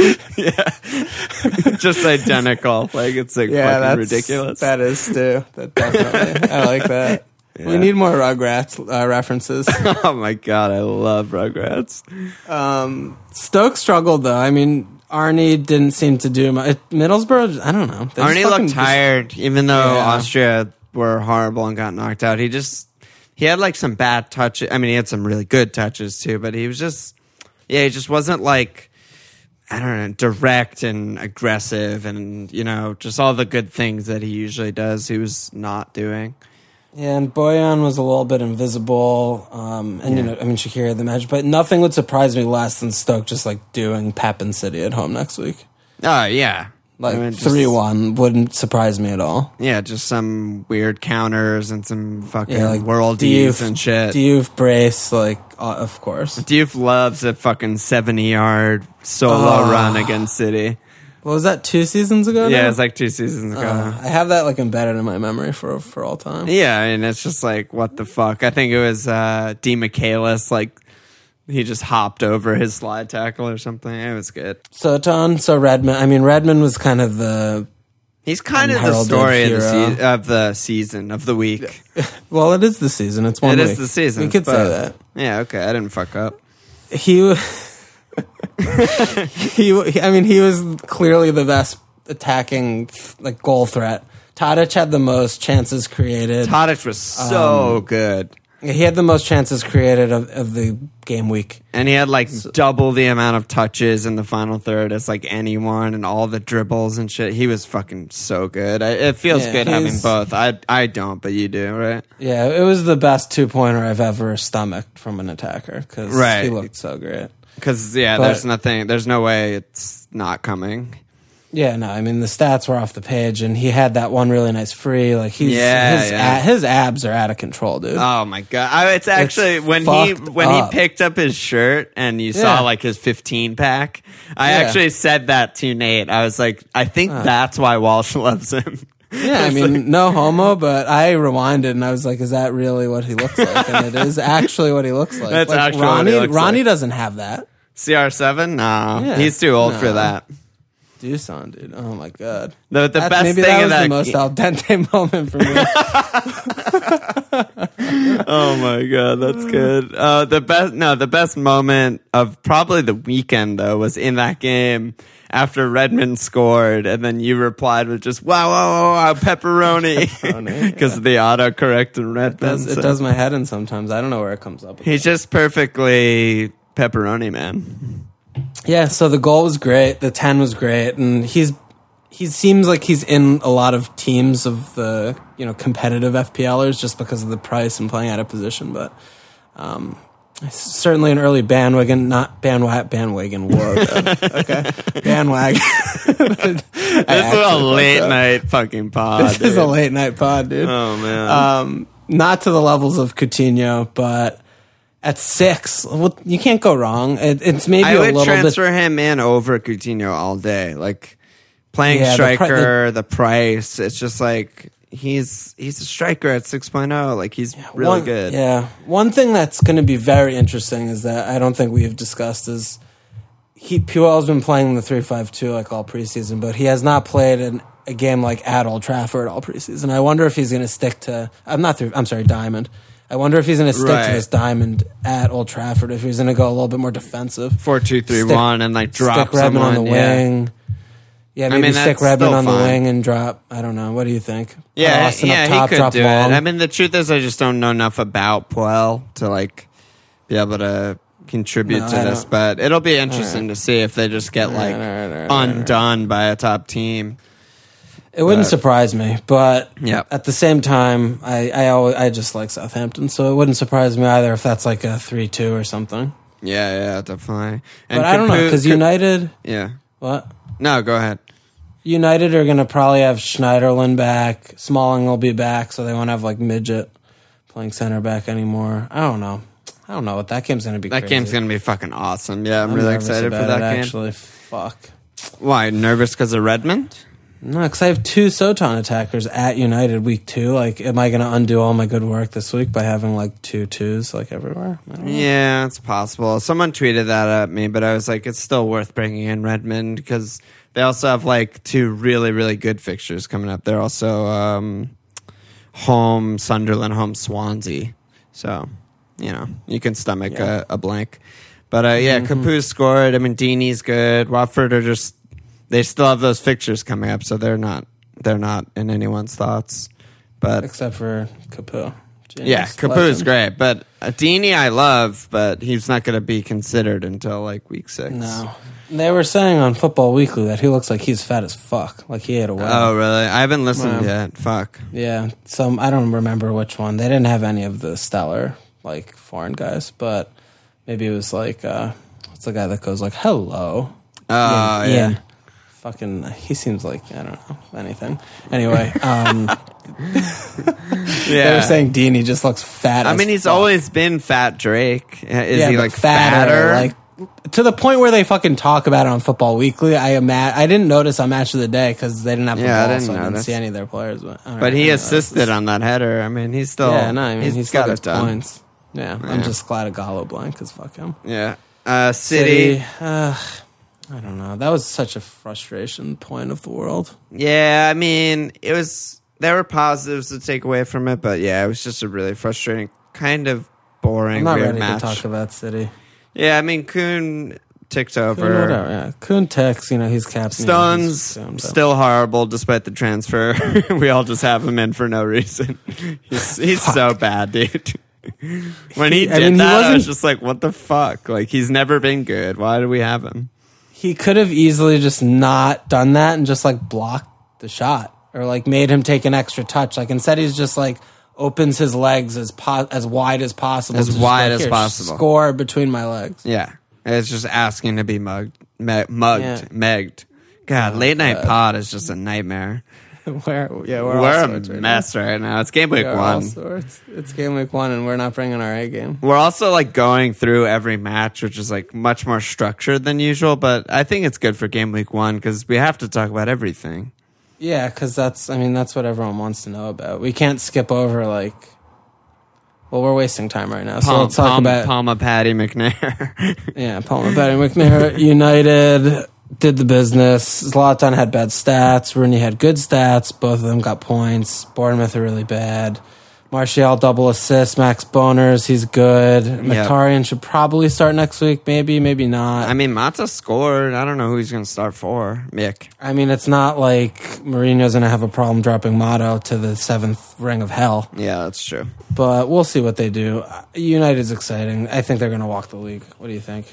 S2: Yeah. Just identical. Like, it's like fucking ridiculous.
S1: That is Stu. That definitely. I like that. Yeah. We need more Rugrats references.
S2: Oh my god, I love Rugrats.
S1: Stoke struggled though. I mean, Arnie didn't seem to do much. Middlesbrough, I don't know.
S2: Arnie looked tired, even though Austria were horrible and got knocked out. He had like some bad touches. I mean, he had some really good touches too, but he was just. Yeah, he just wasn't like, I don't know, direct and aggressive and, you know, just all the good things that he usually does, he was not doing.
S1: Yeah, and Boyan was a little bit invisible. You know, I mean, Shaqiri had the match, but nothing would surprise me less than Stoke just like doing Pep and City at home next week.
S2: Oh, yeah.
S1: Like 3-1 wouldn't surprise me at all.
S2: Yeah, just some weird counters and some fucking worldies and shit.
S1: Diouf brace, like, of course.
S2: Diouf loves a fucking 70-yard solo run against City.
S1: What was that, 2 seasons ago?
S2: Yeah, it was like 2 seasons ago.
S1: I have that like embedded in my memory for all time.
S2: Yeah, and it's just like, what the fuck? I think it was D. Michaelis, like, he just hopped over his slide tackle or something. It was good.
S1: So Redmond. I mean, Redmond was kind of the...
S2: He's kind of the story of the season, of the week.
S1: Well, it is the season. It's 1 week.
S2: It is the season.
S1: You could say that.
S2: Yeah, okay. I didn't fuck up.
S1: He was clearly the best attacking, like, goal threat. Tadic had the most chances created.
S2: Tadic was so good.
S1: He had the most chances created of the game week.
S2: And he had like double the amount of touches in the final third as like anyone, and all the dribbles and shit. He was fucking so good. It feels good having both. I don't, but you do, right?
S1: Yeah, it was the best 2-pointer I've ever stomached from an attacker because he looked so great.
S2: Because, there's no way it's not coming.
S1: Yeah, no, I mean, the stats were off the page, and he had that one really nice free. Like, his abs are out of control, dude.
S2: Oh, my God. It's actually, when he picked up his shirt and you saw, like, his 15-pack, I actually said that to Nate. I was like, I think that's why Walsh loves him.
S1: Yeah, I mean, no homo, but I rewinded, and I was like, is that really what he looks like? And it is actually what he looks like.
S2: That's
S1: like,
S2: actually what he looks
S1: Ronnie
S2: like.
S1: doesn't have that.
S2: CR7? No, he's too old for that.
S1: Dusan, dude. Oh my God.
S2: The best thing of that
S1: the most al dente moment for me.
S2: Oh my God, that's good. The best moment of probably the weekend though was in that game after Redmond scored, and then you replied with just wow, pepperoni, because of the autocorrect in Redmond.
S1: It does my head in sometimes. I don't know where it comes up.
S2: He's just perfectly pepperoni, man.
S1: Yeah, so the goal was great, the 10 was great, and he seems like he's in a lot of teams of the competitive FPLers just because of the price and playing out of position. But certainly an early bandwagon. Whoa, okay, bandwagon.
S2: This is a late night fucking pod.
S1: This is a late night pod, dude.
S2: Oh man,
S1: not to the levels of Coutinho, but. At 6, well, you can't go wrong. It's maybe a little bit.
S2: I would transfer him in over Coutinho all day. Like playing striker, the price. It's just like he's a striker at 6.0. Like he's really good. Yeah.
S1: One thing that's going to be very interesting is that I don't think we have discussed is Puel's been playing the 3-5-2 like all preseason, but he has not played a game like at Old Trafford all preseason. I wonder if he's going to stick to. Diamond. I wonder if he's going to stick to this diamond at Old Trafford, if he's going to go a little bit more defensive.
S2: 4-2-3-1 and like drop
S1: stick Redmond
S2: someone
S1: on the wing. Yeah, maybe stick Redmond on the wing and drop. I don't know. What do you think?
S2: Yeah,
S1: Austin up top,
S2: he could
S1: drop
S2: do
S1: long.
S2: it. I mean, the truth is I just don't know enough about Puel to like be able to contribute to this, but it'll be interesting to see if they just get undone by a top team.
S1: It wouldn't surprise me, but at the same time, I just like Southampton, so it wouldn't surprise me either if that's like a 3-2 or something.
S2: Yeah, definitely.
S1: And but I don't know, because United...
S2: Yeah.
S1: What?
S2: No, go ahead.
S1: United are going to probably have Schneiderlin back. Smalling will be back, so they won't have like Midget playing center back anymore. I don't know what that game's going to be.
S2: That game's going to be fucking awesome. Yeah, I'm really excited for that game.
S1: Actually, fuck.
S2: Why, nervous because of Redmond?
S1: No, because I have 2 Soton attackers at United week 2. Like, am I going to undo all my good work this week by having like 2 2s like everywhere?
S2: Yeah, it's possible. Someone tweeted that at me, but I was like, it's still worth bringing in Redmond because they also have like 2 really, really good fixtures coming up. They're also home Sunderland, home Swansea. So, you can stomach a blank. But Capu scored. I mean, Deeney's good. Watford are just... They still have those fixtures coming up, so they're not in anyone's thoughts. But
S1: except for Capu.
S2: Capu's great, but Deeney I love, but he's not going to be considered until like week 6.
S1: No, they were saying on Football Weekly that he looks like he's fat as fuck, like he ate away.
S2: Oh, really? I haven't listened yet. Fuck.
S1: Yeah, I don't remember which one. They didn't have any of the stellar like foreign guys, but maybe it was like what's the guy that goes like hello?
S2: Ian.
S1: he seems like, I don't know, anything. Anyway, they were saying Dini just looks fat.
S2: I mean, he's always been fat Drake. Is he like
S1: fatter?
S2: fatter?
S1: Like, to the point where they fucking talk about it on Football Weekly. I didn't notice on Match of the Day because they didn't have the ball, so I didn't see any of their players.
S2: But he assisted on that header. I mean, he's still...
S1: Yeah, no, I mean, he's
S2: got
S1: still
S2: it done.
S1: points. Yeah, I'm just glad Igalo blanked because fuck him.
S2: Yeah. City.
S1: I don't know. That was such a frustration point of the world.
S2: Yeah, I mean, there were positives to take away from it, but yeah, it was just a really frustrating, kind of boring,
S1: I'm not
S2: weird
S1: ready
S2: match.
S1: to talk about City.
S2: Yeah, I mean, Kuhn ticked over.
S1: Kuhn ticks, he's captain.
S2: Stone's still horrible despite the transfer. We all just have him in for no reason. He's so bad, dude. When he did that, I was just like, what the fuck? Like, he's never been good. Why do we have him?
S1: He could have easily just not done that and just like blocked the shot or like made him take an extra touch. Like instead he's just like opens his legs as wide as possible.
S2: As wide as possible.
S1: Score between my legs.
S2: Yeah. It's just asking to be megged. God, late night pod is just a nightmare.
S1: We're
S2: a mess right now. It's game week 1.
S1: It's game week 1, and we're not bringing our A game.
S2: We're also like going through every match, which is like much more structured than usual. But I think it's good for game week 1 because we have to talk about everything.
S1: Yeah, because that's what everyone wants to know about. We can't skip over we're wasting time right now. So let's talk about
S2: Palma Patty McNair.
S1: Yeah, Palma Patty McNair. United did the business. Zlatan had bad stats. Rooney had good stats. Both of them got points. Bournemouth are really bad. Martial double assist. Max Boners, he's good. Mkhitaryan should probably start next week. Maybe not.
S2: I mean, Mata scored. I don't know who he's going to start for. Mick.
S1: I mean, it's not like Mourinho's going to have a problem dropping Mata to the 7th ring of hell.
S2: Yeah, that's true.
S1: But we'll see what they do. United's exciting. I think they're going to walk the league. What do you think?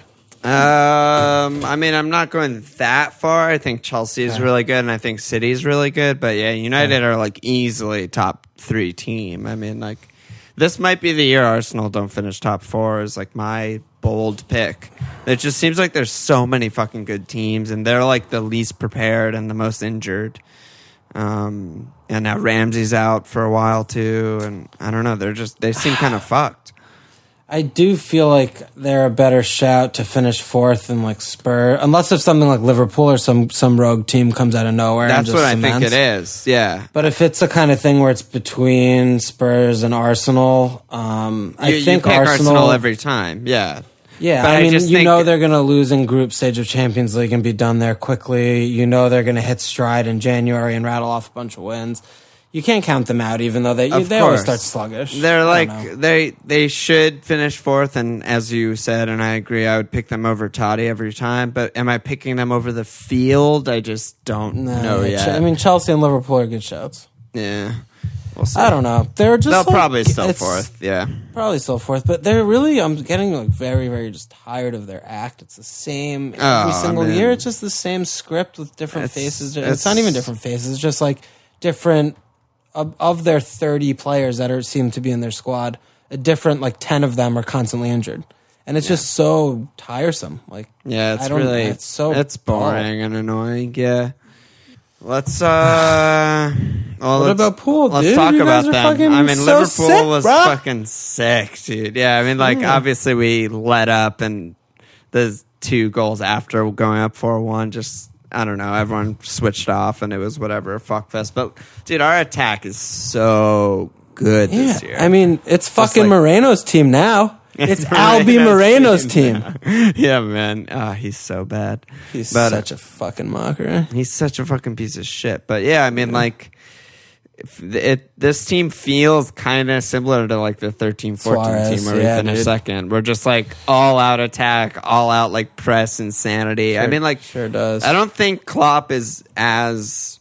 S2: I mean, I'm not going that far. I think Chelsea is really good, and I think City's really good. But yeah, United are like easily top 3 team. I mean, like this might be the year Arsenal don't finish top 4 is like my bold pick. It just seems like there's so many fucking good teams, and they're like the least prepared and the most injured. And now Ramsey's out for a while too, and I don't know. They seem kind of fucked.
S1: I do feel like they're a better shout to finish 4th than like Spurs, unless if something like Liverpool or some rogue team comes out of nowhere.
S2: That's
S1: and just
S2: what
S1: cements.
S2: I think it is. Yeah,
S1: but if it's a kind of thing where it's between Spurs and Arsenal, I think
S2: you pick Arsenal every time. Yeah.
S1: Yeah,
S2: but
S1: I mean, they're going to lose in group stage of Champions League and be done there quickly. They're going to hit stride in January and rattle off a bunch of wins. You can't count them out, even though they always start sluggish.
S2: They're like they should finish 4th, and as you said, and I agree, I would pick them over Toddy every time. But am I picking them over the field? I just don't know yet.
S1: I mean, Chelsea and Liverpool are good shouts.
S2: Yeah, we'll see.
S1: I don't know. They'll
S2: probably still 4th. Yeah,
S1: probably still 4th. But they're really, I'm getting like very, very just tired of their act. It's the same every single year. It's just the same script with different faces. It's not even different faces. It's just like different. Of their 30 players that seem to be in their squad, a different 10 of them are constantly injured, and it's just so tiresome.
S2: It's boring and annoying. Yeah. Let's
S1: what about Pool?
S2: Let's talk about them. I mean, Liverpool was fucking sick, dude. Yeah, I mean, obviously we let up, and the 2 goals after going up 4-1 just. I don't know. Everyone switched off, and it was whatever, fuckfest. But dude, our attack is so good this year.
S1: I mean, it's fucking Moreno's team now. It's Albi Moreno's team.
S2: Yeah, man. He's so bad.
S1: He's such a fucking mocker.
S2: He's such a fucking piece of shit. But yeah, I mean, this team feels kind of similar to the 13-14 team where we finished 2nd. We're just all out attack, all out press insanity.
S1: Sure,
S2: I mean,
S1: sure does.
S2: I don't think Klopp is as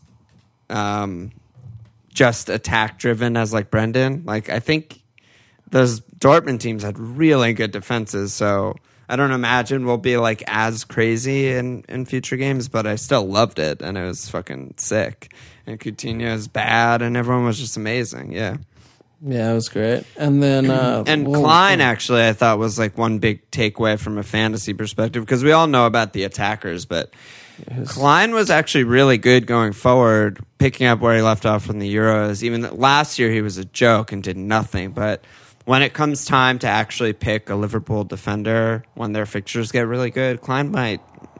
S2: just attack driven as Brendan. I think those Dortmund teams had really good defenses, so I don't imagine we'll be as crazy in future games, but I still loved it, and it was fucking sick. And Coutinho is bad, and everyone was just amazing. Yeah.
S1: Yeah, it was great. And then
S2: Klein actually I thought was like one big takeaway from a fantasy perspective, because we all know about the attackers, but Klein was actually really good going forward, picking up where he left off from the Euros. Even last year he was a joke and did nothing, but when it comes time to actually pick a Liverpool defender when their fixtures get really good, Klein might,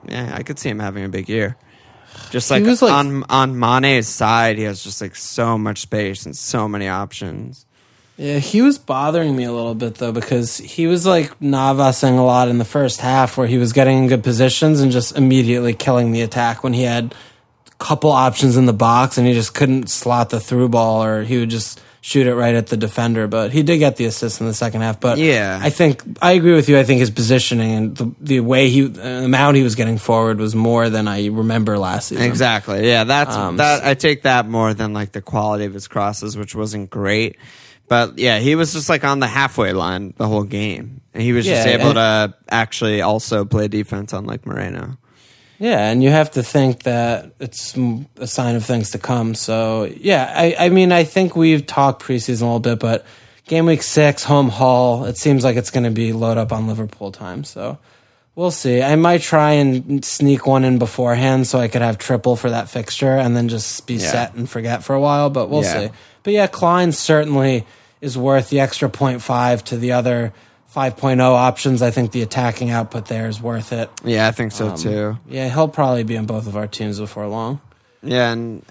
S2: I could see him having a big year. Just like on Mane's side, he has just like so much space and so many options.
S1: Yeah, he was bothering me a little bit, though, because he was, like, Navasing a lot in the first half where he was getting in good positions and just immediately killing the attack when he had a couple options in the box and he just couldn't slot the through ball, or he would just shoot it right at the defender. But he did get the assist in the second half. But
S2: yeah,
S1: I agree with you. I think his positioning and the way the amount he was getting forward was more than I remember last season.
S2: Exactly. Yeah, that I take that more than, like, the quality of his crosses, which wasn't great. But, yeah, he was just, like, on the halfway line the whole game. And he was just able to actually also play defense, unlike Moreno.
S1: Yeah, and you have to think that it's a sign of things to come. So, yeah, I mean, I think we've talked preseason a little bit, but game week 6, home Hull, it seems like it's going to be load up on Liverpool time. So, we'll see. I might try and sneak one in beforehand so I could have triple for that fixture and then just be set and forget for a while, but we'll see. But yeah, Klein certainly is worth the extra 0.5 to the other 5.0 options. I think the attacking output there is worth it.
S2: Yeah, I think so too.
S1: Yeah, he'll probably be in both of our teams before long.
S2: Yeah, and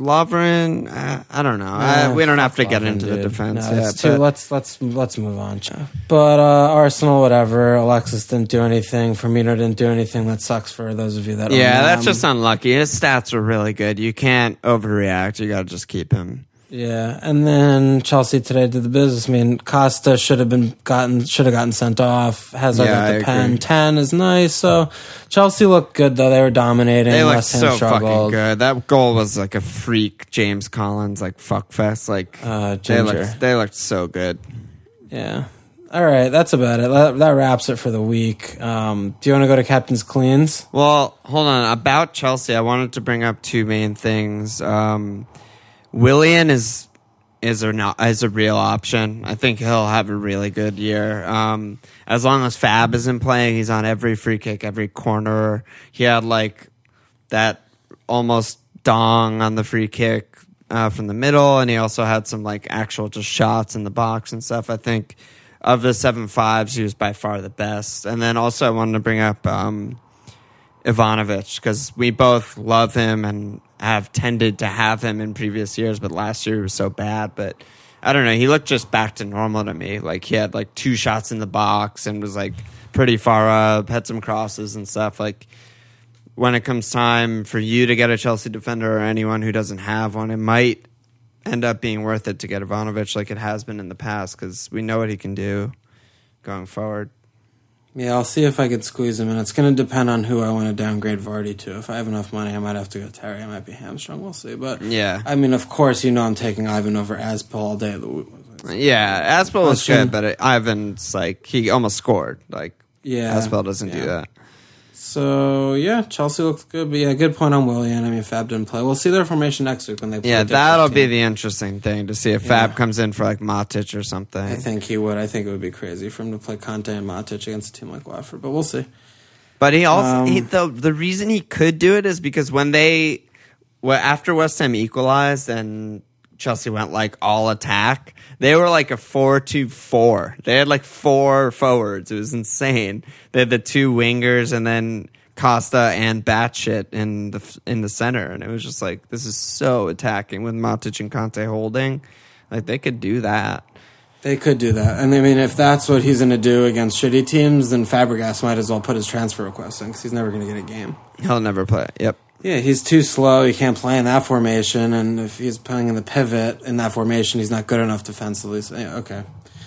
S2: Lovren, I don't know. We don't have to get into the defense.
S1: No, let's move on. But Arsenal, whatever. Alexis didn't do anything. Firmino didn't do anything. That sucks for those of you that.
S2: Yeah, that's just unlucky. His stats are really good. You can't overreact. You got to just keep him.
S1: Yeah, and then Chelsea today did the business. I mean, Costa should have gotten sent off. Hazard got the pen. 10 is nice. So Chelsea looked good though. They were dominating.
S2: They looked so fucking good. That goal was like a freak James Collins like fuckfest. Like they looked so good.
S1: Yeah. All right, that's about it. That wraps it for the week. Do you want to go to Captain's Cleans?
S2: Well, hold on. About Chelsea, I wanted to bring up two main things. Willian is a real option. I think he'll have a really good year. As long as Fab isn't playing, he's on every free kick, every corner. He had like that almost dong on the free kick from the middle, and he also had some like actual just shots in the box and stuff. I think of the 7.5s, he was by far the best. And then also I wanted to bring up Ivanovic, because we both love him and have tended to have him in previous years, but last year he was so bad. But I don't know, he looked just back to normal to me. Like he had like 2 shots in the box and was like pretty far up, had some crosses and stuff. Like when it comes time for you to get a Chelsea defender or anyone who doesn't have one, it might end up being worth it to get Ivanovic like it has been in the past, because we know what he can do going forward.
S1: Yeah, I'll see if I could squeeze him in. It's going to depend on who I want to downgrade Vardy to. If I have enough money, I might have to go Terry. I might be hamstrung. We'll see. But
S2: yeah,
S1: I mean, of course, I'm taking Ivan over Aspel all day.
S2: Yeah, Aspel was good, but Ivan's like he almost scored. Like Aspel doesn't do that.
S1: So yeah, Chelsea looks good. But yeah, good point on Willian. I mean, Fab didn't play. We'll see their formation next week when they play.
S2: Yeah, that'll be the interesting thing to see if Fab comes in for like Matic or something.
S1: I think he would. I think it would be crazy for him to play Conte and Matic against a team like Watford. But we'll see.
S2: But he also the reason he could do it is because when after West Ham equalized and Chelsea went like all attack, they were like a 4-2-4. They had like 4 forwards. It was insane. They had the 2 wingers and then Costa and Batshit in the center, and it was just like, this is so attacking with Matic and Conte holding. Like they could do that.
S1: They could do that. And I mean, if that's what he's going to do against shitty teams, then Fabregas might as well put his transfer request in, because he's never going to get a game.
S2: He'll never play. Yep. Yeah,
S1: he's too slow. He can't play in that formation. And if he's playing in the pivot in that formation, he's not good enough defensively. So, yeah, okay.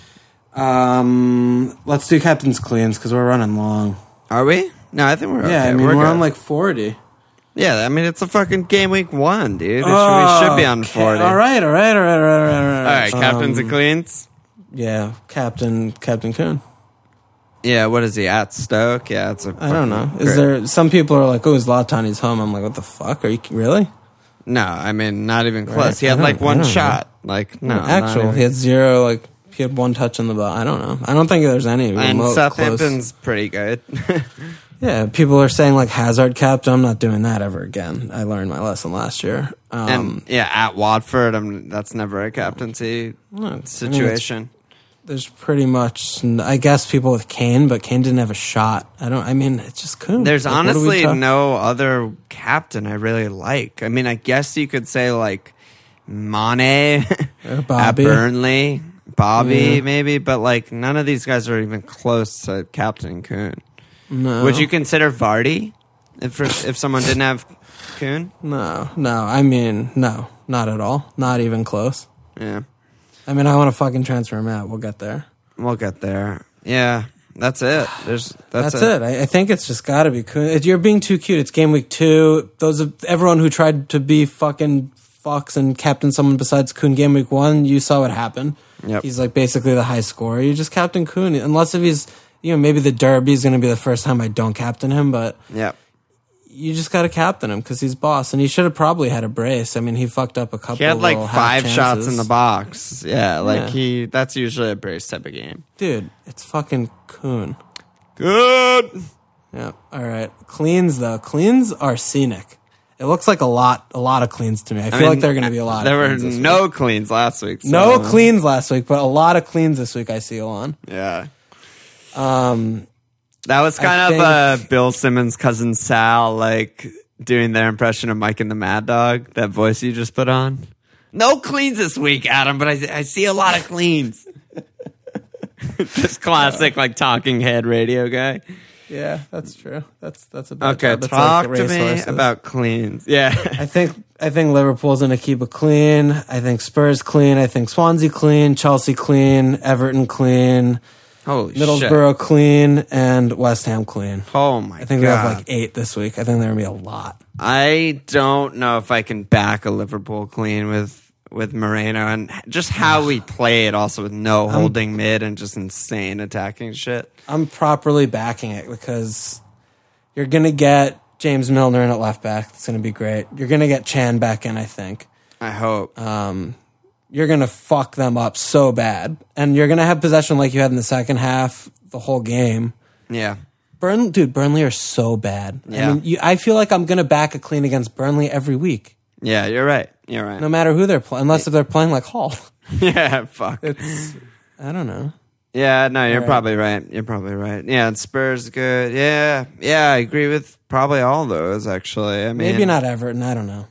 S1: Let's do Captain's Cleans, because we're running long.
S2: Are we? No, I think we're okay.
S1: Yeah, I mean, we're on like 40.
S2: Yeah, I mean, it's a fucking game week 1, dude. We should be on 40.
S1: All right. All
S2: right, Captain's and Cleans?
S1: Yeah, Captain Kuhn.
S2: Yeah, what is he at Stoke? Yeah, I
S1: don't know. Is there some people are like, "Oh, Zlatan, he's home." I'm like, "What the fuck? Are you really?"
S2: No, I mean, not even close. He had like one shot. Like, no.
S1: Actual. He had 0, like, he had 1 touch in the ball. I don't know. I don't think there's any
S2: And
S1: remote
S2: Southampton's
S1: close.
S2: pretty good.
S1: Yeah, people are saying, like, Hazard capped. I'm not doing that ever again. I learned my lesson last year.
S2: And, yeah, at Watford, that's never a captaincy situation.
S1: There's pretty much, I guess, people with Kane, but Kane didn't have a shot. It's just Kuhn.
S2: There's
S1: like,
S2: honestly no other captain I really like. I mean, I guess you could say, like, Mane
S1: or Bobby.
S2: at Burnley, Bobby maybe, but, like, none of these guys are even close to captaining Kuhn.
S1: No.
S2: Would you consider Vardy if someone didn't have Kuhn?
S1: No. No, not at all. Not even close.
S2: Yeah.
S1: I want to fucking transfer him out. We'll get there.
S2: We'll get there. Yeah, that's it. That's
S1: it. I think it's just got to be Kuhn. You're being too cute. It's game week 2. Everyone who tried to be fucking fucks and captain someone besides Kuhn game week 1, you saw what happened.
S2: Yep.
S1: He's like basically the high scorer. You just captain Kuhn, unless if he's, maybe the Derby is going to be the first time I don't captain him, but
S2: yep.
S1: You just got to captain him because he's boss, and he should have probably had a brace. He fucked up a couple.
S2: He had like 5
S1: chances.
S2: shots in the box. Yeah, that's usually a brace type of game.
S1: Dude, it's fucking Kuhn.
S2: Good.
S1: Yeah. All right. Cleans though. Cleans are scenic. It looks like a lot of cleans to me. I feel like they're going to be a lot.
S2: There
S1: of
S2: were no cleans last week. So.
S1: No cleans last week, but a lot of cleans this week. I see Alon.
S2: Yeah. That was kind of Bill Simmons' cousin Sal, like doing their impression of Mike and the Mad Dog. That voice you just put on. No cleans this week, Adam, but I see a lot of cleans. Just classic, like talking head radio guy.
S1: Yeah, that's true. That's a bad
S2: okay.
S1: Job.
S2: Talk to me about cleans. Yeah,
S1: I think Liverpool's gonna keep it clean. I think Spurs clean. I think Swansea clean. Chelsea clean. Everton clean.
S2: Holy
S1: Middlesbrough
S2: shit.
S1: clean and West Ham clean.
S2: Oh my god!
S1: I think we have like 8 this week. I think there gonna be a lot.
S2: I don't know if I can back a Liverpool clean with Moreno and just how we play it. Also with no holding mid and just insane attacking shit.
S1: I'm properly backing it because you're gonna get James Milner in at left back. It's gonna be great. You're gonna get Chan back in. I think.
S2: I hope.
S1: You're going to fuck them up so bad. And you're going to have possession like you had in the second half, the whole game.
S2: Yeah.
S1: Burnley are so bad.
S2: Yeah.
S1: I feel like I'm going to back a clean against Burnley every week.
S2: Yeah, you're right. You're right.
S1: No matter who they're playing, unless if they're playing like Hull.
S2: Yeah, fuck.
S1: I don't know.
S2: Yeah, no, you're probably right. You're probably right. Yeah, and Spurs good. Yeah, I agree with probably all those, actually.
S1: Maybe not Everton. I don't know.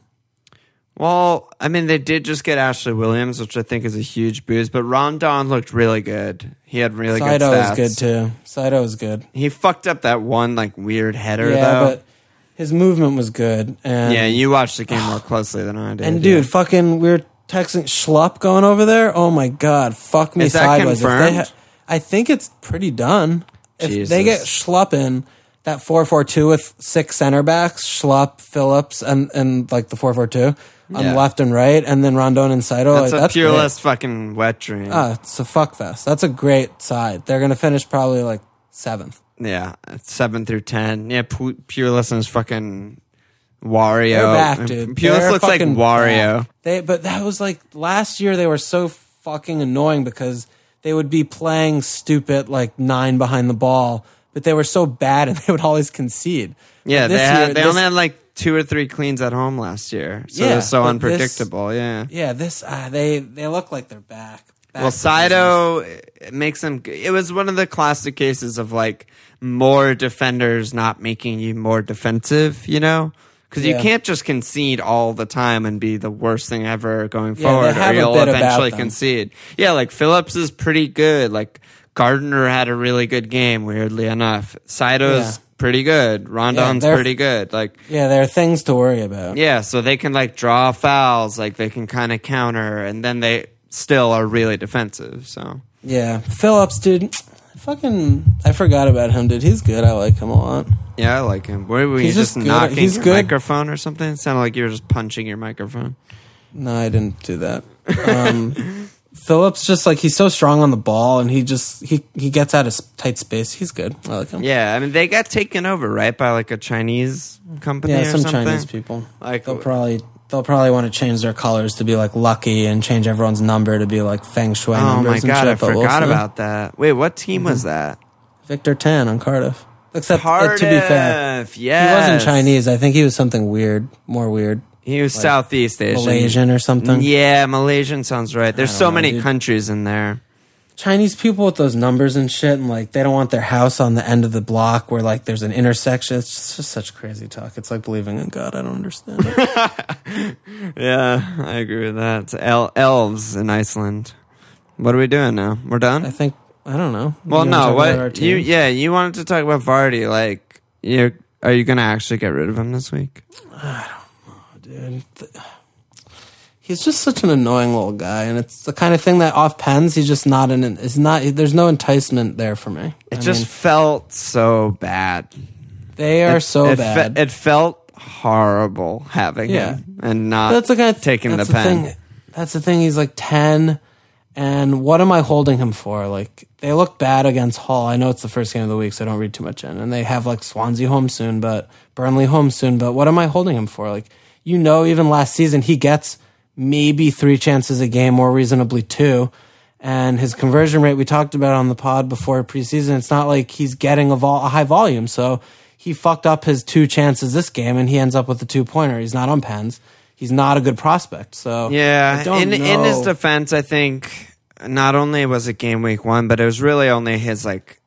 S2: Well, they did just get Ashley Williams, which I think is a huge boost, but Rondon looked really good. He had really good stats.
S1: Saito was good, too. Saito was good.
S2: He fucked up that one, like, weird header, though.
S1: Yeah, but his movement was good. And
S2: yeah, you watched the game more closely than I did.
S1: And, dude, fucking, we were texting Schlupp going over there. Oh, my God. Fuck me sideways.
S2: Is that confirmed?
S1: I think it's pretty done.
S2: Jesus.
S1: If they get Schlupp in, that 4-4-2 with 6 center backs, Schlupp, Phillips, and like the 4-4-2 on left and right, and then Rondon and Saito.
S2: That's a Purelas fucking wet dream.
S1: It's a fuck fest. That's a great side. They're going to finish probably like 7th.
S2: Yeah, 7 through 10. Yeah, Purelas and his fucking Wario.
S1: They're back, dude.
S2: Purelas looks like Wario.
S1: But that was like last year they were so fucking annoying because they would be playing stupid like 9 behind the ball, but they were so bad and they would always concede.
S2: Yeah, they only had like 2 or 3 cleans at home last year, so they're so unpredictable.
S1: They look like they're back.
S2: Well, Saito makes them. It was one of the classic cases of like more defenders not making you more defensive. You know, because you can't just concede all the time and be the worst thing ever going forward, or you'll eventually concede. Yeah, like Phillips is pretty good. Like Gardner had a really good game. Weirdly enough, Saito's pretty good. Rondon's pretty good. Like,
S1: there are things to worry about.
S2: Yeah, so they can like draw fouls, like they can kind of counter, and then they still are really defensive. So
S1: Phillips, dude, I forgot about him, dude. He's good. I like him a lot.
S2: Yeah, I like him. Were you just knocking your microphone or something? It sounded like you were just punching your microphone.
S1: No, I didn't do that. Phillips just like he's so strong on the ball, and he gets out of tight space. He's good. I like him.
S2: Yeah, they got taken over right by like a Chinese company. Yeah,
S1: some Chinese people.
S2: Like
S1: they'll probably they'll probably want to change their colors to be like lucky and change everyone's number to be like feng shui numbers.
S2: Oh my god, I forgot about that. Wait, what team was that?
S1: Victor Tan on Cardiff. Except
S2: Cardiff,
S1: to be fair,
S2: yes.
S1: He wasn't Chinese. I think he was something weird, more weird.
S2: He was like Southeast Asian.
S1: Malaysian or something.
S2: Yeah, Malaysian sounds right. There's so many countries in there.
S1: Chinese people with those numbers and shit, and like they don't want their house on the end of the block where like there's an intersection. It's just such crazy talk. It's like believing in God. I don't understand it.
S2: Yeah, I agree with that. It's elves in Iceland. What are we doing now? We're done?
S1: I don't know.
S2: Well, no. What you wanted to talk about Vardy. Like, are you going to actually get rid of him this week?
S1: I don't know, dude. He's just such an annoying little guy, and it's the kind of thing that off pens, he's just not in. It's not. There's no enticement there for me.
S2: It just felt so bad.
S1: They are so bad.
S2: It felt horrible having him and not taking the pen.
S1: That's the thing. He's like 10. And what am I holding him for? Like, they look bad against Hull. I know it's the first game of the week, so I don't read too much in. And they have, like, Swansea home soon, but Burnley home soon. But what am I holding him for? Like, even last season, he gets maybe 3 chances a game, more reasonably 2. And his conversion rate, we talked about on the pod before preseason, it's not like he's getting a high volume. So he fucked up his 2 chances this game, and he ends up with a 2-pointer. He's not on pens. He's not a good prospect. So
S2: yeah, in his defense, I think not only was it game week 1, but it was really only his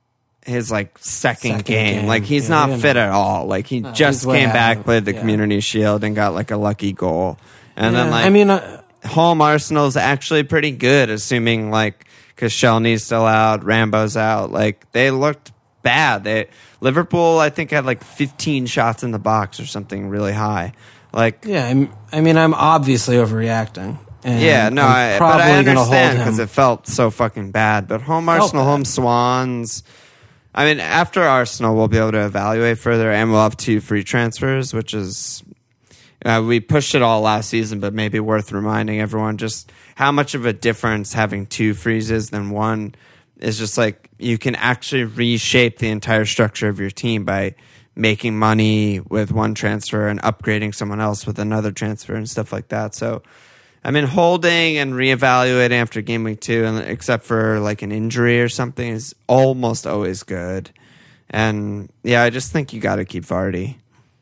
S2: second game. Like he's not fit at all. Like he just came back, played the Community Shield, and got like a lucky goal. And then home Arsenal's actually pretty good, assuming like because Shelney's still out, Rambo's out. Like they looked bad. Liverpool, I think, had like 15 shots in the box or something really high. Like,
S1: yeah, I'm obviously overreacting.
S2: And but I understand because it felt so fucking bad. But home Arsenal, home Swans. I mean, after Arsenal, we'll be able to evaluate further, and we'll have 2 free transfers, which is we pushed it all last season, but maybe worth reminding everyone just how much of a difference having 2 frees is than 1. Is just like you can actually reshape the entire structure of your team by making money with 1 transfer and upgrading someone else with another transfer and stuff like that. So, I mean, holding and reevaluating after game week 2, and except for like an injury or something, is almost always good. And yeah, I just think you got to keep Vardy.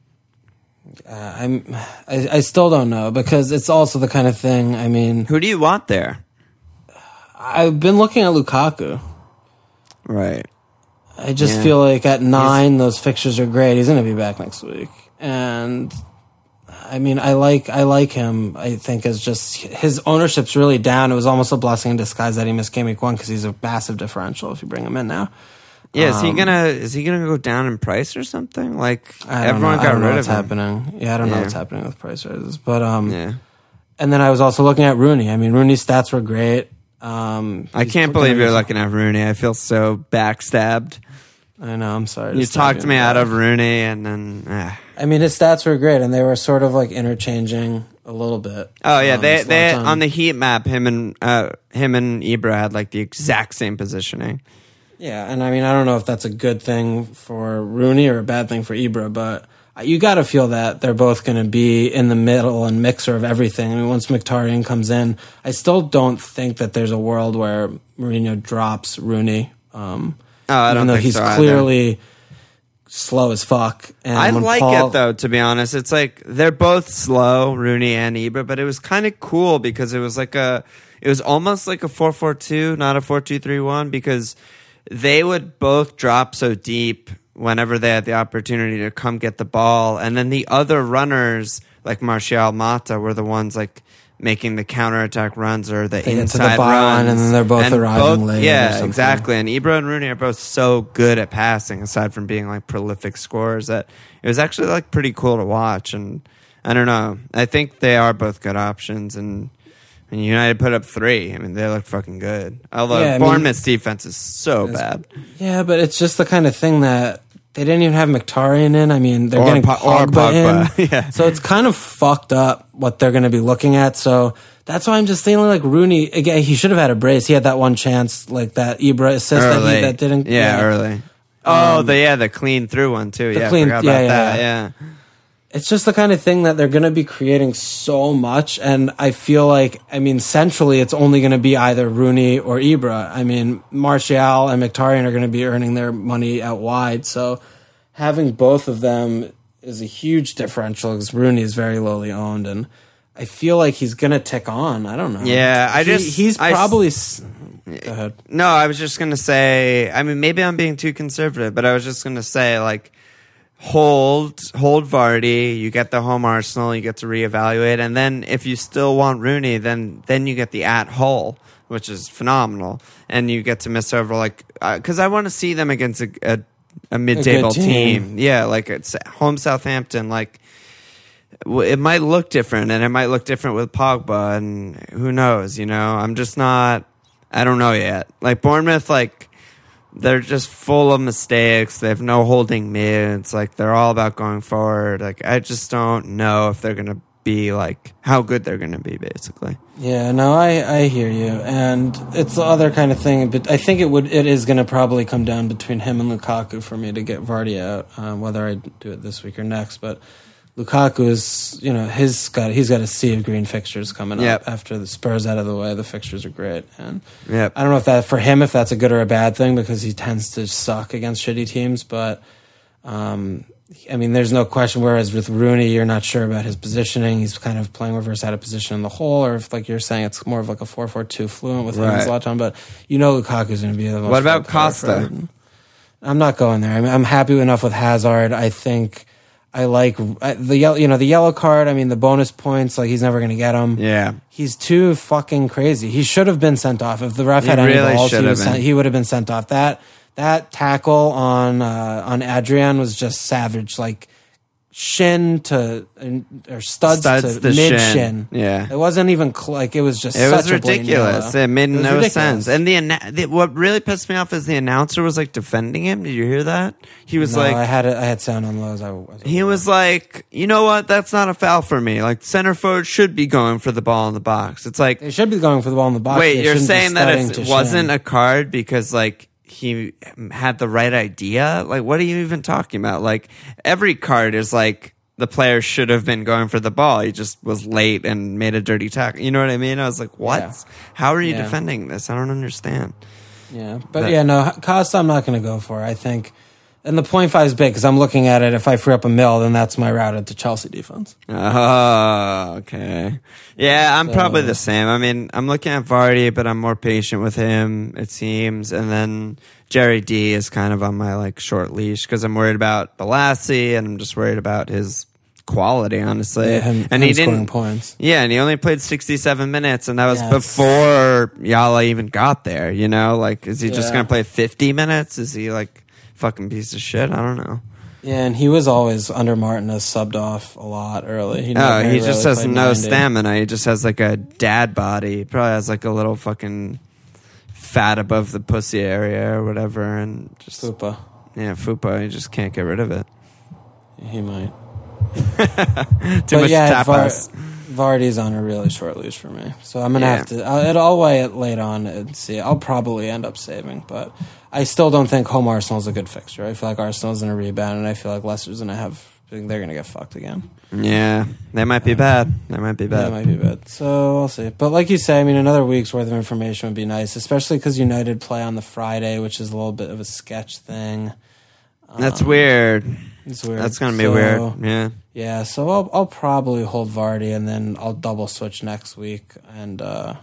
S1: I still don't know because it's also the kind of thing. I mean,
S2: who do you want there?
S1: I've been looking at Lukaku.
S2: Right.
S1: I just feel like at 9, those fixtures are great. He's going to be back next week. And I mean, I like him. I think is just his ownership's really down. It was almost a blessing in disguise that he missed game week 1 because he's a massive differential if you bring him in now.
S2: Yeah, is he gonna go down in price or something? Like everyone got rid of him.
S1: Happening. Yeah, I don't know what's happening with price rises. But And then I was also looking at Rooney. I mean, Rooney's stats were great.
S2: I can't believe you're looking at Rooney. I feel so backstabbed.
S1: I know, I'm sorry.
S2: You talked me out of Rooney, and then...
S1: I mean, his stats were great, and they were sort of like interchanging a little bit.
S2: Oh, yeah, they on the heat map, him and Ibra had like the exact same positioning.
S1: Yeah, and I mean, I don't know if that's a good thing for Rooney or a bad thing for Ibra, but you got to feel that they're both going to be in the middle and mixer of everything. I mean, once Mkhitaryan comes in, I still don't think that there's a world where Mourinho drops Rooney.
S2: I don't think
S1: he's
S2: so
S1: clearly slow as fuck. And
S2: I like it though, to be honest. It's like they're both slow, Rooney and Ibra, but it was kind of cool because it was almost like a 4-4-2, not a 4-2-3-1, because they would both drop so deep whenever they had the opportunity to come get the ball, and then the other runners like Martial, Mata were the ones like making the counterattack runs or the inside runs,
S1: and then they're both arriving late.
S2: Yeah, exactly. And Ibra and Rooney are both so good at passing, aside from being like prolific scorers, that it was actually like pretty cool to watch. And I don't know, I think they are both good options. And United put up 3. I mean, they look fucking good. Although Bournemouth's defense is so bad.
S1: Yeah, but it's just the kind of thing that they didn't even have Mkhitaryan in. I mean, they're getting Pogba in. Yeah. So it's kind of fucked up what they're going to be looking at. So that's why I'm just feeling like Rooney, again, he should have had a brace. He had that one chance, like that Ibra assist that didn't.
S2: Yeah, early. The clean through one too. I forgot about that. Yeah.
S1: It's just the kind of thing that they're going to be creating so much, and I feel like, I mean, centrally, it's only going to be either Rooney or Ibra. I mean, Martial and Mkhitaryan are going to be earning their money out wide, so having both of them is a huge differential because Rooney is very lowly owned, and I feel like he's going to tick on. I don't know.
S2: Yeah,
S1: he's probably... Go ahead.
S2: No, I was just going to say, I mean, maybe I'm being too conservative, but I was just going to say, like, hold Vardy, you get the home Arsenal, you get to reevaluate, and then if you still want Rooney, then you get the at Hull, which is phenomenal, and you get to miss over, like, because I want to see them against a mid-table team. Yeah, like it's home Southampton, like, it might look different, and it might look different with Pogba, and who knows, you know? I'm just not, I don't know yet. Like, Bournemouth, like, they're just full of mistakes. They have no holding mids. Like, they're all about going forward. Like, I just don't know if they're going to be, like, how good they're going to be, basically.
S1: Yeah, no, I hear you. And it's the other kind of thing. But I think it is going to probably come down between him and Lukaku for me to get Vardy out, whether I do it this week or next. But Lukaku is, you know, he's got a sea of green fixtures coming up after the Spurs out of the way. The fixtures are great, and I don't know if that for him if that's a good or a bad thing because he tends to suck against shitty teams. But I mean, there's no question. Whereas with Rooney, you're not sure about his positioning. He's kind of playing reverse out of position in the hole, or if like you're saying, it's more of like a 4-4-2 fluent with him and Zlatan. But you know, Lukaku's going to be the most.
S2: What about Costa?
S1: I'm not going there. I mean, I'm happy enough with Hazard. I think. I like the yellow card. I mean, the bonus points, like he's never going to get them. Yeah, he's too fucking crazy. He should have been sent off. If the ref had any balls, he would have been sent off. That tackle on Adrian was just savage. Like shin to or studs to mid shin. Yeah, it wasn't even like it was just. It was
S2: ridiculous. It made no sense. And what really pissed me off is the announcer was like defending him. Did you hear that? He was like,
S1: I had sound on lows.
S2: He was like, you know what? That's not a foul for me. Like center forward should be going for the ball in the box. It's like
S1: they should be going for the ball in the box.
S2: Wait, you're saying that it wasn't a card because like. He had the right idea? Like, what are you even talking about? Like, every card is like the player should have been going for the ball. He just was late and made a dirty tackle. You know what I mean? I was like, what? Yeah. How are you defending this? I don't understand.
S1: Yeah. But no, Costa I'm not going to go for. I think, and the 0.5 is big because I'm looking at it. If I free up a mil, then that's my route into Chelsea defense.
S2: Oh, okay. Yeah, I'm probably the same. I mean, I'm looking at Vardy, but I'm more patient with him, it seems. And then Jerry D is kind of on my like short leash because I'm worried about Balassi and I'm just worried about his quality, honestly.
S1: Yeah, and he didn't points.
S2: Yeah, and he only played 67 minutes, and that was before Yala even got there. You know, like, is he just going to play 50 minutes? Is he like fucking piece of shit? I don't know.
S1: Yeah, and he was always under Martinez subbed off a lot early.
S2: He just has no stamina. He just has like a dad body. He probably has like a little fucking fat above the pussy area or whatever, and just
S1: fupa.
S2: Yeah, fupa. He just can't get rid of it.
S1: He might.
S2: Too much tapas.
S1: Vardy's on a really short leash for me, so I'm gonna have to. I'll weigh it late on and see. I'll probably end up saving, but I still don't think home Arsenal's a good fixture. I feel like Arsenal's gonna rebound, and I feel like Leicester's they're gonna get fucked again.
S2: Yeah, they might be bad. They might be bad.
S1: So we'll see. But like you say, I mean, another week's worth of information would be nice, especially because United play on the Friday, which is a little bit of a sketch thing.
S2: That's weird.
S1: It's weird.
S2: That's gonna be weird. Yeah.
S1: Yeah, so I'll probably hold Vardy and then I'll double switch next week and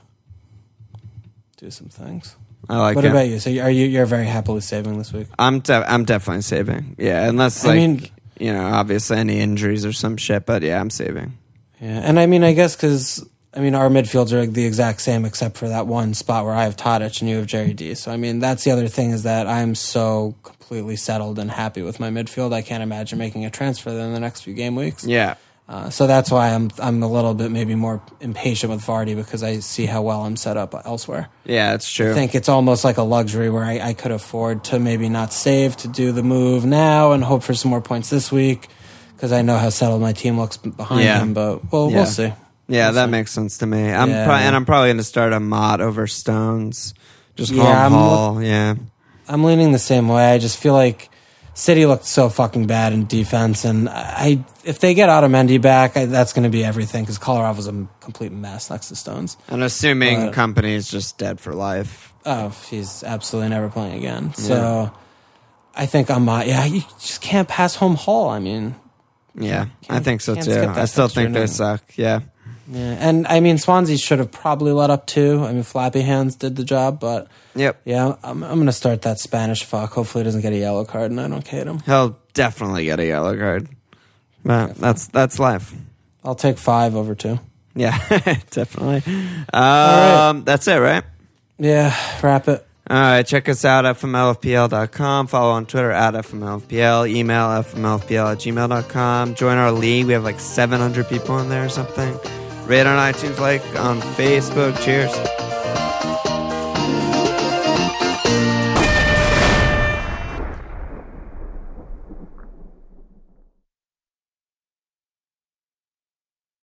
S1: do some things.
S2: I like it.
S1: What about you? So you're very happily saving this week?
S2: I'm definitely saving. Yeah, unless obviously any injuries or some shit. But yeah, I'm saving.
S1: Yeah, and I mean, I guess because our midfields are like the exact same except for that one spot where I have Tadic and you have Jerry D. So I mean, that's the other thing is that I'm so completely settled and happy with my midfield. I can't imagine making a transfer in the next few game weeks.
S2: Yeah.
S1: So that's why I'm a little bit maybe more impatient with Vardy because I see how well I'm set up elsewhere.
S2: Yeah, it's true.
S1: I think it's almost like a luxury where I could afford to maybe not save to do the move now and hope for some more points this week because I know how settled my team looks behind him. But we'll see.
S2: Yeah, that makes sense to me. I'm probably going to start a Mott over Stones. Just home haul. Yeah.
S1: I'm leaning the same way. I just feel like City looked so fucking bad in defense, and if they get Otamendi back, that's going to be everything because Colorado's a complete mess next to Stones.
S2: And assuming Company is just dead for life.
S1: Oh, he's absolutely never playing again. So I think you just can't pass home Hull. I mean,
S2: I think so too. I still think they suck. Yeah.
S1: Yeah, and I mean Swansea should have probably let up too. I mean Flappy Hands did the job, but I'm gonna start that Spanish fuck. Hopefully he doesn't get a yellow card, and I don't hate him.
S2: He'll definitely get a yellow card. But that's life.
S1: I'll take 5 over 2.
S2: Yeah, definitely. Right. That's it, right?
S1: Yeah, wrap it.
S2: All right, check us out at FMLFPL.com. Follow on Twitter at FMLFPL. Email FMLFPL@gmail.com. Join our league. We have like 700 people in there or something. Rate on iTunes, like on Facebook. Cheers.